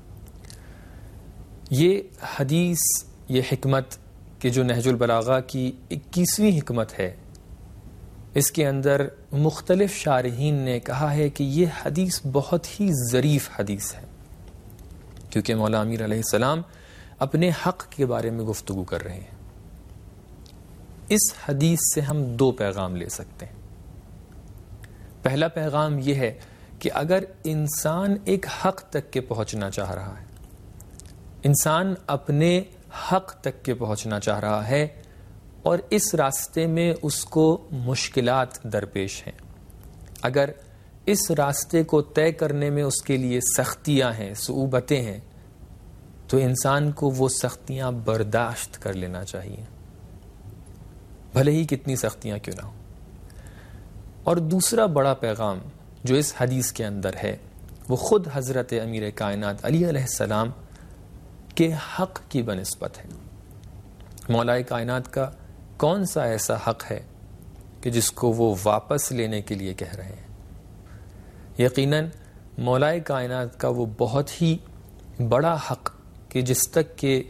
یہ حدیث، یہ حکمت کہ جو نہج البلاغہ کی اکیسویں حکمت ہے، اس کے اندر مختلف شارحین نے کہا ہے کہ یہ حدیث بہت ہی ظریف حدیث ہے، کیونکہ مولا امیر علیہ السلام اپنے حق کے بارے میں گفتگو کر رہے ہیں۔ اس حدیث سے ہم دو پیغام لے سکتے ہیں۔ پہلا پیغام یہ ہے کہ اگر انسان ایک حق تک کے پہنچنا چاہ رہا ہے، انسان اپنے حق تک کے پہنچنا چاہ رہا ہے اور اس راستے میں اس کو مشکلات درپیش ہیں، اگر اس راستے کو طے کرنے میں اس کے لیے سختیاں ہیں، صعوبتیں ہیں، تو انسان کو وہ سختیاں برداشت کر لینا چاہیے، بھلے ہی کتنی سختیاں کیوں نہ ہوں۔ اور دوسرا بڑا پیغام جو اس حدیث کے اندر ہے وہ خود حضرت امیر کائنات علی علیہ السلام کے حق کی بنسبت ہے۔ مولا کائنات کا کون سا ایسا حق ہے کہ جس کو وہ واپس لینے کے لیے کہہ رہے ہیں؟ یقیناً مولا کائنات کا وہ بہت ہی بڑا حق کہ جس تک کہ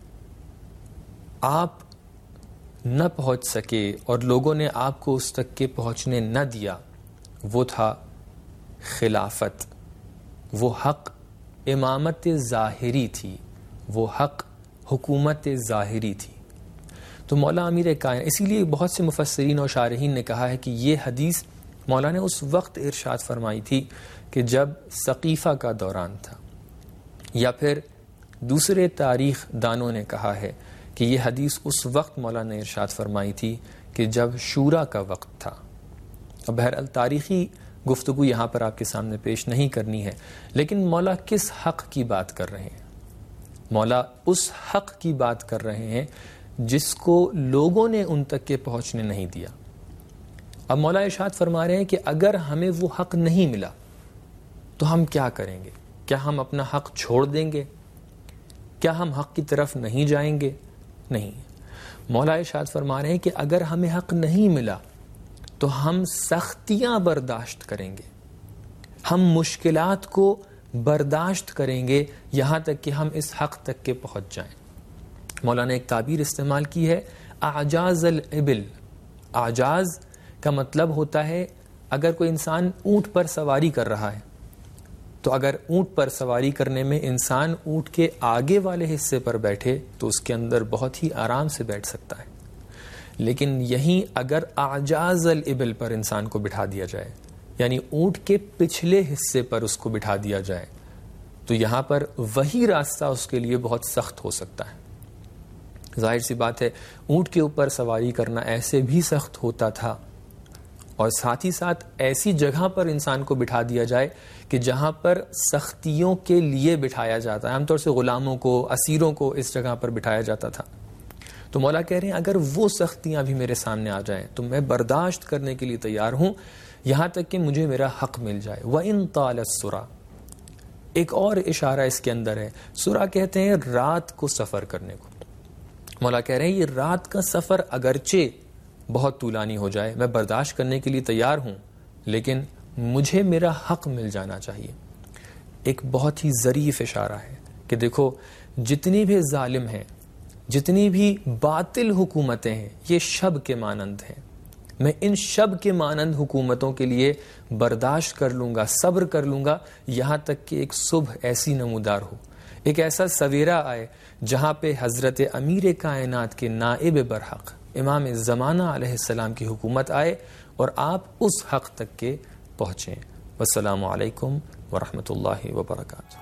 آپ نہ پہنچ سکے اور لوگوں نے آپ کو اس تک کے پہنچنے نہ دیا، وہ تھا خلافت۔ وہ حق امامت ظاہری تھی، وہ حق حکومت ظاہری تھی۔ تو مولا امیر کائنات، اسی لیے بہت سے مفسرین اور شارحین نے کہا ہے کہ یہ حدیث مولا نے اس وقت ارشاد فرمائی تھی کہ جب ثقیفہ کا دوران تھا، یا پھر دوسرے تاریخ دانوں نے کہا ہے کہ یہ حدیث اس وقت مولا نے ارشاد فرمائی تھی کہ جب شورا کا وقت تھا۔ اب بہرحال تاریخی گفتگو یہاں پر آپ کے سامنے پیش نہیں کرنی ہے، لیکن مولا کس حق کی بات کر رہے ہیں؟ مولا اس حق کی بات کر رہے ہیں جس کو لوگوں نے ان تک کے پہنچنے نہیں دیا۔ اب مولا ارشاد فرما رہے ہیں کہ اگر ہمیں وہ حق نہیں ملا تو ہم کیا کریں گے؟ کیا ہم اپنا حق چھوڑ دیں گے؟ کیا ہم حق کی طرف نہیں جائیں گے؟ نہیں، مولا ارشاد فرما رہے ہیں کہ اگر ہمیں حق نہیں ملا تو ہم سختیاں برداشت کریں گے، ہم مشکلات کو برداشت کریں گے یہاں تک کہ ہم اس حق تک کے پہنچ جائیں۔ مولا نے ایک تعبیر استعمال کی ہے، اعجاز الابل۔ اعجاز کا مطلب ہوتا ہے اگر کوئی انسان اونٹ پر سواری کر رہا ہے تو اگر اونٹ پر سواری کرنے میں انسان اونٹ کے آگے والے حصے پر بیٹھے تو اس کے اندر بہت ہی آرام سے بیٹھ سکتا ہے، لیکن یہیں اگر اعجاز الابل پر انسان کو بٹھا دیا جائے، یعنی اونٹ کے پچھلے حصے پر اس کو بٹھا دیا جائے، تو یہاں پر وہی راستہ اس کے لیے بہت سخت ہو سکتا ہے۔ ظاہر سی بات ہے، اونٹ کے اوپر سواری کرنا ایسے بھی سخت ہوتا تھا، اور ساتھ ہی ساتھ ایسی جگہ پر انسان کو بٹھا دیا جائے کہ جہاں پر سختیوں کے لیے بٹھایا جاتا ہے، عام طور سے غلاموں کو، اسیروں کو اس جگہ پر بٹھایا جاتا تھا۔ تو مولا کہہ رہے ہیں اگر وہ سختیاں بھی میرے سامنے آ جائیں تو میں برداشت کرنے کے لیے تیار ہوں یہاں تک کہ مجھے میرا حق مل جائے۔ وَإِن طَالَ السُّرَى، ایک اور اشارہ اس کے اندر ہے، سورہ کہتے ہیں رات کو سفر کرنے کو۔ مولا کہہ رہے ہیں یہ رات کا سفر اگرچہ بہت طولانی ہو جائے میں برداشت کرنے کے لیے تیار ہوں، لیکن مجھے میرا حق مل جانا چاہیے۔ ایک بہت ہی ظریف اشارہ ہے کہ دیکھو جتنی بھی ظالم ہیں، جتنی بھی باطل حکومتیں ہیں، یہ شب کے مانند ہیں۔ میں ان شب کے مانند حکومتوں کے لیے برداشت کر لوں گا، صبر کر لوں گا، یہاں تک کہ ایک صبح ایسی نمودار ہو، ایک ایسا سویرا آئے جہاں پہ حضرت امیر کائنات کے نائب برحق امام زمانہ علیہ السلام کی حکومت آئے اور آپ اس حق تک کے پہنچیں۔ والسلام علیکم ورحمۃ اللہ وبرکاتہ۔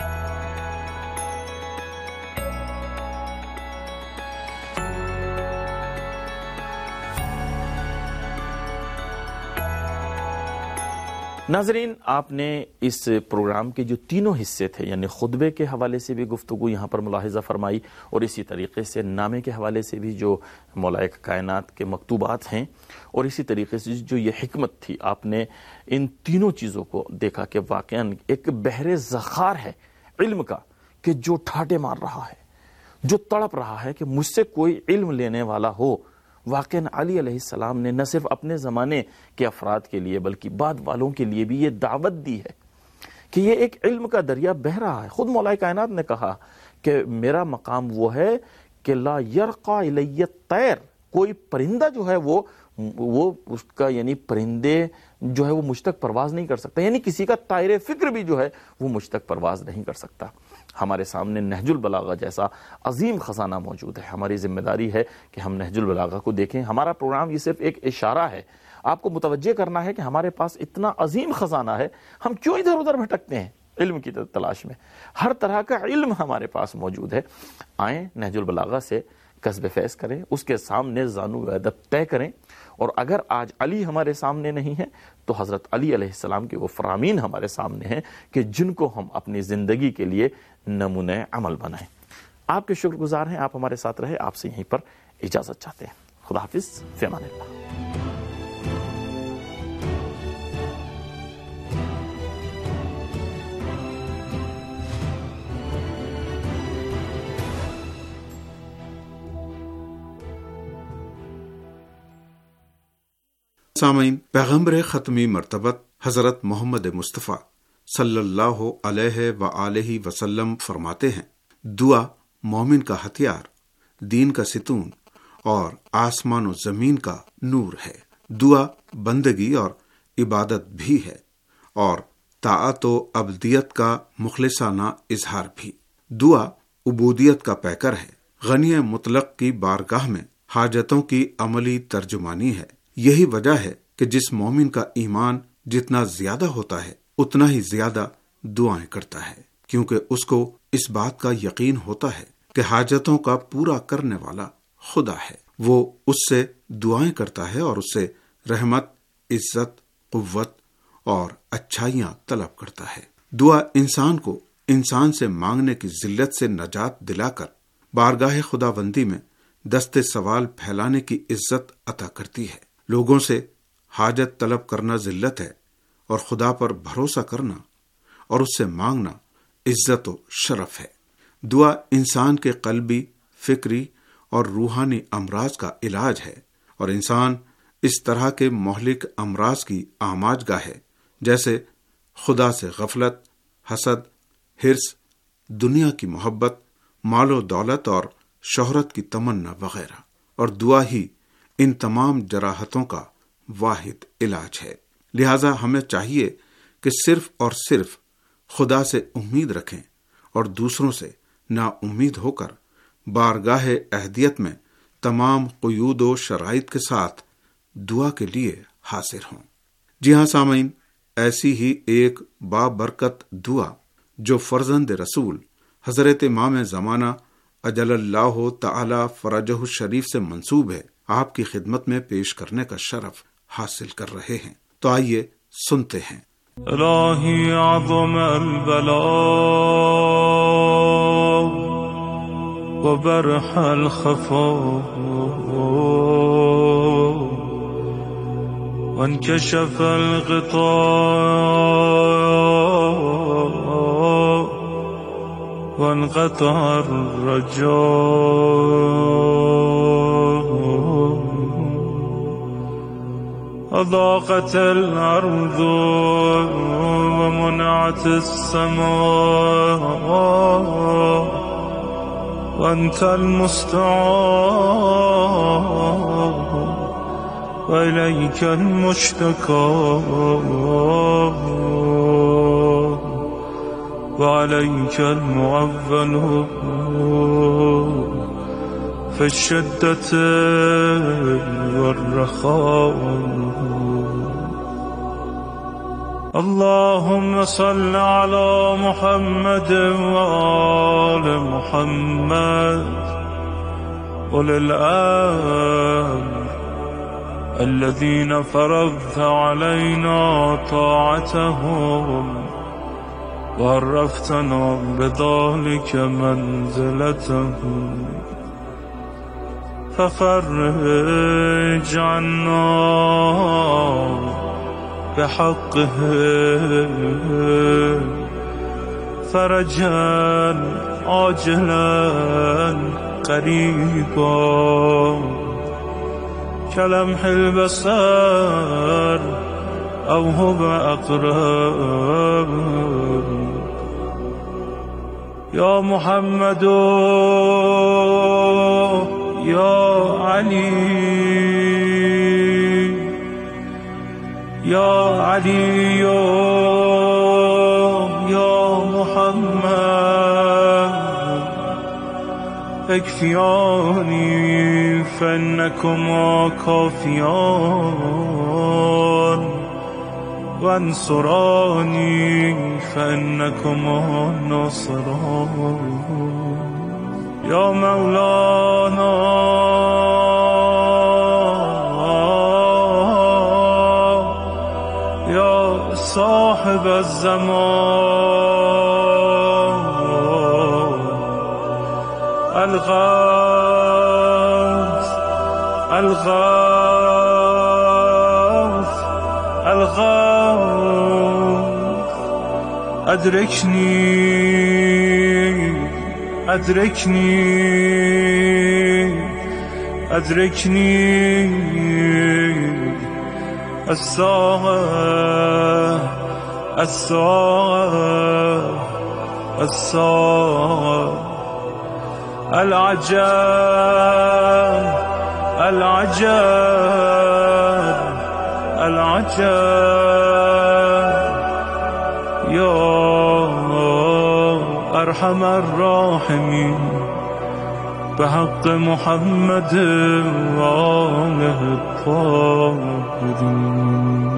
ناظرین، آپ نے اس پروگرام کے جو تینوں حصے تھے یعنی خطبے کے حوالے سے بھی گفتگو یہاں پر ملاحظہ فرمائی، اور اسی طریقے سے نامے کے حوالے سے بھی جو مولا کائنات کے مکتوبات ہیں، اور اسی طریقے سے جو یہ حکمت تھی، آپ نے ان تینوں چیزوں کو دیکھا کہ واقعاً ایک بحر ذخار ہے علم کا کہ جو ٹھاٹے مار رہا ہے، جو تڑپ رہا ہے کہ مجھ سے کوئی علم لینے والا ہو. واقعاً علی علیہ السلام نے نہ صرف اپنے زمانے کے افراد کے لیے بلکہ بعد والوں کے لیے بھی یہ دعوت دی ہے کہ یہ ایک علم کا دریا بہہ رہا ہے. خود مولا کائنات نے کہا کہ میرا مقام وہ ہے کہ لا یرقا الی الطیر، کوئی پرندہ جو ہے وہ وہ اس کا یعنی پرندے جو ہے وہ مجھ تک پرواز نہیں کر سکتا، یعنی کسی کا طائر فکر بھی جو ہے وہ مجھ تک پرواز نہیں کر سکتا. ہمارے سامنے نہج البلاغہ جیسا عظیم خزانہ موجود ہے. ہماری ذمہ داری ہے کہ ہم نہج البلاغہ کو دیکھیں. ہمارا پروگرام یہ صرف ایک اشارہ ہے، آپ کو متوجہ کرنا ہے کہ ہمارے پاس اتنا عظیم خزانہ ہے، ہم کیوں ادھر ادھر بھٹکتے ہیں علم کی تلاش میں. ہر طرح کا علم ہمارے پاس موجود ہے. آئیں نہج البلاغہ سے کسب فیض کریں، اس کے سامنے زانو ادب طے کریں. اور اگر آج علی ہمارے سامنے نہیں ہے تو حضرت علی علیہ السلام کے وہ فرامین ہمارے سامنے ہیں کہ جن کو ہم اپنی زندگی کے لیے نمونہ عمل بنائیں. آپ کے شکر گزار ہیں، آپ ہمارے ساتھ رہے. آپ سے یہیں پر اجازت چاہتے ہیں. خدا حافظ، فی امان اللہ. سامعین، پیغمبر ختمی مرتبت حضرت محمد مصطفیٰ صلی اللہ علیہ وآلہ وسلم فرماتے ہیں، دعا مومن کا ہتھیار، دین کا ستون اور آسمان و زمین کا نور ہے. دعا بندگی اور عبادت بھی ہے اور طاعت و عبدیت کا مخلصانہ اظہار بھی. دعا عبودیت کا پیکر ہے، غنی مطلق کی بارگاہ میں حاجتوں کی عملی ترجمانی ہے. یہی وجہ ہے کہ جس مومن کا ایمان جتنا زیادہ ہوتا ہے اتنا ہی زیادہ دعائیں کرتا ہے، کیونکہ اس کو اس بات کا یقین ہوتا ہے کہ حاجتوں کا پورا کرنے والا خدا ہے. وہ اس سے دعائیں کرتا ہے اور اس سے رحمت، عزت، قوت اور اچھائیاں طلب کرتا ہے. دعا انسان کو انسان سے مانگنے کی ذلت سے نجات دلا کر بارگاہ خداوندی میں دست سوال پھیلانے کی عزت عطا کرتی ہے. لوگوں سے حاجت طلب کرنا ذلت ہے اور خدا پر بھروسہ کرنا اور اس سے مانگنا عزت و شرف ہے. دعا انسان کے قلبی، فکری اور روحانی امراض کا علاج ہے اور انسان اس طرح کے مہلک امراض کی آماج گاہ ہے جیسے خدا سے غفلت، حسد، حرص، دنیا کی محبت، مال و دولت اور شہرت کی تمنا وغیرہ. اور دعا ہی ان تمام جراحتوں کا واحد علاج ہے. لہذا ہمیں چاہیے کہ صرف اور صرف خدا سے امید رکھیں اور دوسروں سے نا امید ہو کر بارگاہ اہدیت میں تمام قیود و شرائط کے ساتھ دعا کے لیے حاضر ہوں. جی ہاں سامعین، ایسی ہی ایک بابرکت دعا جو فرزند رسول حضرت امام زمانہ اجل اللہ تعالی فرجہ الشریف سے منسوب ہے، آپ کی خدمت میں پیش کرنے کا شرف حاصل کر رہے ہیں. تو آئیے سنتے ہیں. الہی عظم البلاء وبرح الخفاء وانكشف الغطاء وانقطع الرجاء وضاقت الأرض ومنعت السماء وأنت المستعان وإليك المشتكى وعليك المعول في الشدة والرخاء. اللهم صل على محمد وآل محمد أولي الأمر الذين فرضت علينا طاعتهم وعرفتنا بذلك منزلتهم ففرج عنا بحقه فرجا عاجلا قريبا كلمح البصر أو هو أقرب يا محمد يا علي يا علي يا محمد اكفياني فإنكما كافيان وانصراني فإنكما ناصران يا مولانا يا صاحب الزمان الغوث الغوث الغوث أدركني أدركني أدركني الساعة الساعة الساعة العجاب العجاب العجاب يا أرحم الراحمين بحق محمد وآله الطاهرين.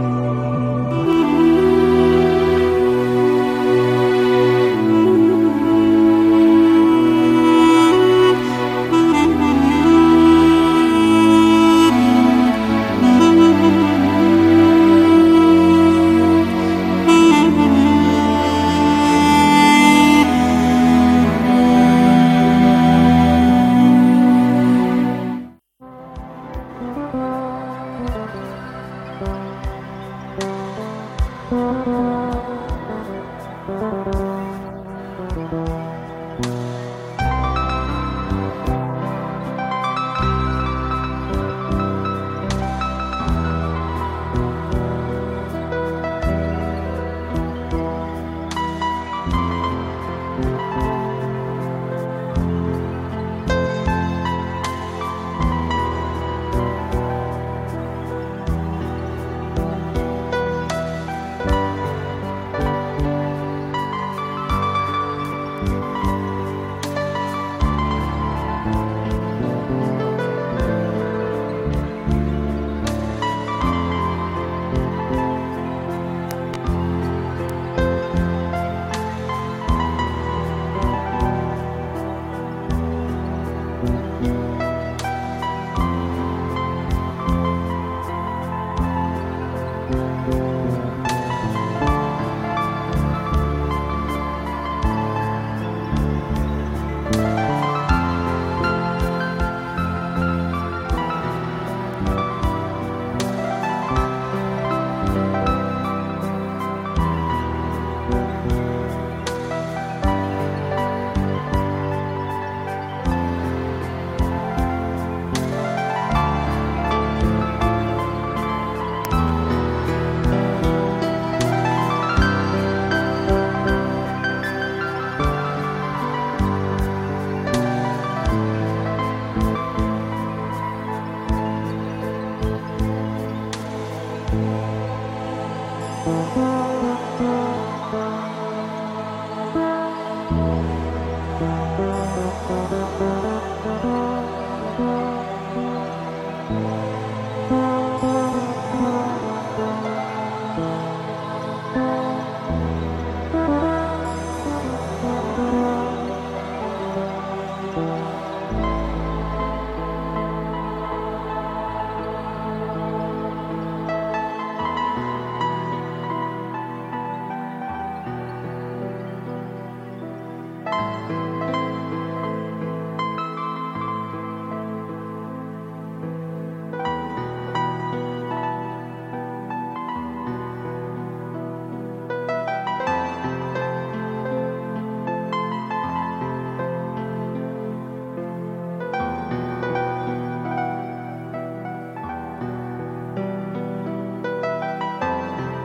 Thank you.